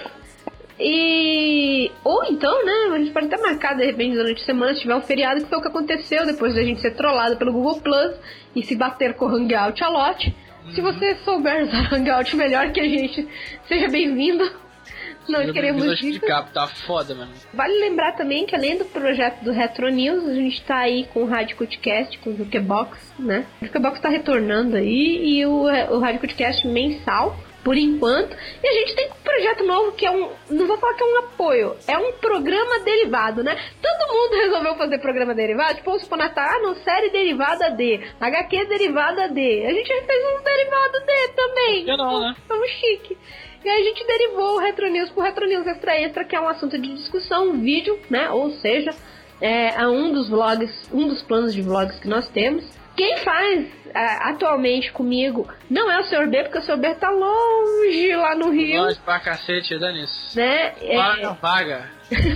E ou então, né, a gente pode até marcar de repente durante a semana, se tiver um feriado, que foi o que aconteceu depois da gente ser trollado pelo Google Plus e se bater com o Hangout a lote. Uhum. Se você souber usar Hangout melhor que a gente, seja bem-vindo. Nós queremos isso.
Explicar, tá foda, mano.
Vale lembrar também que além do projeto do Retro News, a gente tá aí com o Rádio Cutcast, com o Jukebox, né? O Jukebox tá retornando aí, e o, o Rádio Cutcast mensal, por enquanto. E a gente tem um projeto novo que é um... Não vou falar que é um apoio, é um programa derivado, né? Todo mundo resolveu fazer programa derivado. Tipo, o Natal, no série derivada D, agá quê derivada D. A gente fez um derivado D também.
Eu não, né?
Tamo chique. E aí a gente derivou o Retro News pro Retro News Extra Extra, que é um assunto de discussão, um vídeo, né? Ou seja, é um dos vlogs, um dos planos de vlogs que nós temos. Quem faz é, atualmente comigo não é o senhor B, porque o senhor B tá longe lá no Rio.
Longe pra cacete, Danis.
Né?
Paga, é... paga.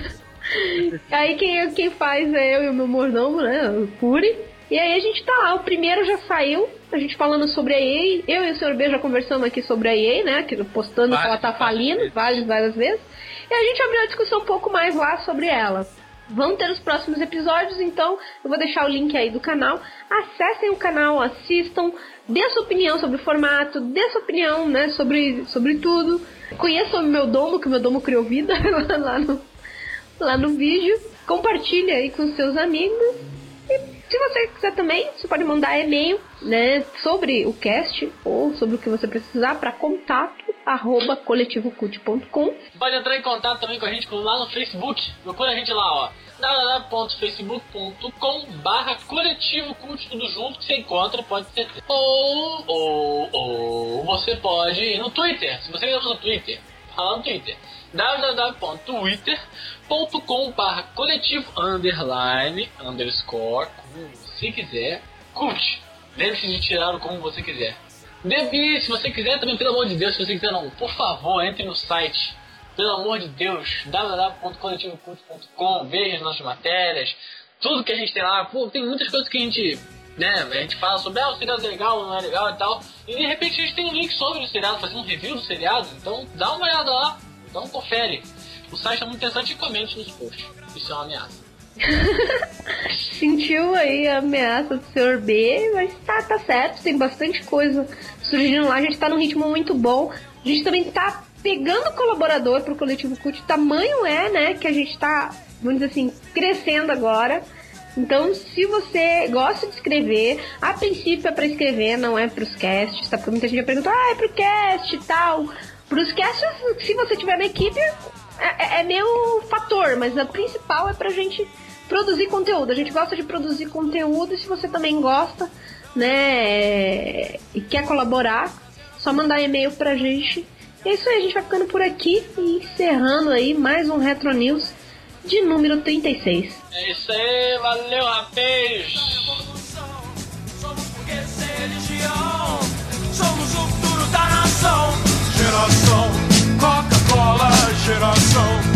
Aí quem, quem faz é eu e o meu mordomo, né? O Puri. E aí a gente tá lá, o primeiro já saiu, a gente falando sobre a E A. Eu e o senhor B já conversamos aqui sobre a E A, né? Postando vale, que ela tá falindo várias, várias vezes. E a gente abriu a discussão um pouco mais lá sobre ela. Vão ter os próximos episódios, então eu vou deixar o link aí do canal. Acessem o canal, assistam, dê a sua opinião sobre o formato, dê a sua opinião, né, sobre, sobre tudo. Conheçam o meu domo, que o meu domo criou vida lá no, lá no vídeo. Compartilhe aí com seus amigos. E se você quiser também, você pode mandar e-mail, né, sobre o cast ou sobre o que você precisar para contato arroba coletivo cult ponto com.
Pode entrar em contato também com a gente lá no Facebook. Procura a gente lá, ó. w w w ponto facebook ponto com barra coletivo cult, tudo junto, que você encontra, pode ser. Ou, ou, ou você pode ir no Twitter. Se você usa o Twitter, fala no Twitter. w w w ponto twitter ponto com barra coletivo underline underscore como você quiser. Cult. Lembre-se de tirar o como você quiser. Deve, se você quiser também, pelo amor de Deus, se você quiser não, por favor, entre no site. Pelo amor de Deus, w w w ponto coletivo cult ponto com, veja as nossas matérias, tudo que a gente tem lá. Pô, tem muitas coisas que a gente, né, a gente fala sobre, ah, o seriado é legal, não é legal e tal. E de repente a gente tem um link sobre o seriado, fazendo um review do seriado. Então dá uma olhada lá, então confere. O site é muito interessante e comente nos posts. Isso é uma ameaça.
Sentiu aí a ameaça do senhor B, mas tá, tá certo, tem bastante coisa surgindo lá, a gente tá num ritmo muito bom. A gente também tá pegando colaborador pro Coletivo Cult, tamanho é, né, que a gente tá, vamos dizer assim, crescendo agora. Então, se você gosta de escrever, a princípio é pra escrever, não é pros casts, tá? Porque muita gente já pergunta, ah, é pro cast e tal. Pros casts, se você tiver na equipe, é, é meu fator, mas a principal é pra gente produzir conteúdo. A gente gosta de produzir conteúdo, e se você também gosta, né, e quer colaborar, só mandar e-mail pra gente. É isso aí, a gente vai ficando por aqui e encerrando aí mais um Retro News de número trinta e seis.
É isso aí, valeu, rapaz!
Somos burgueses sem religião, somos o futuro da nação. Geração Coca-Cola, geração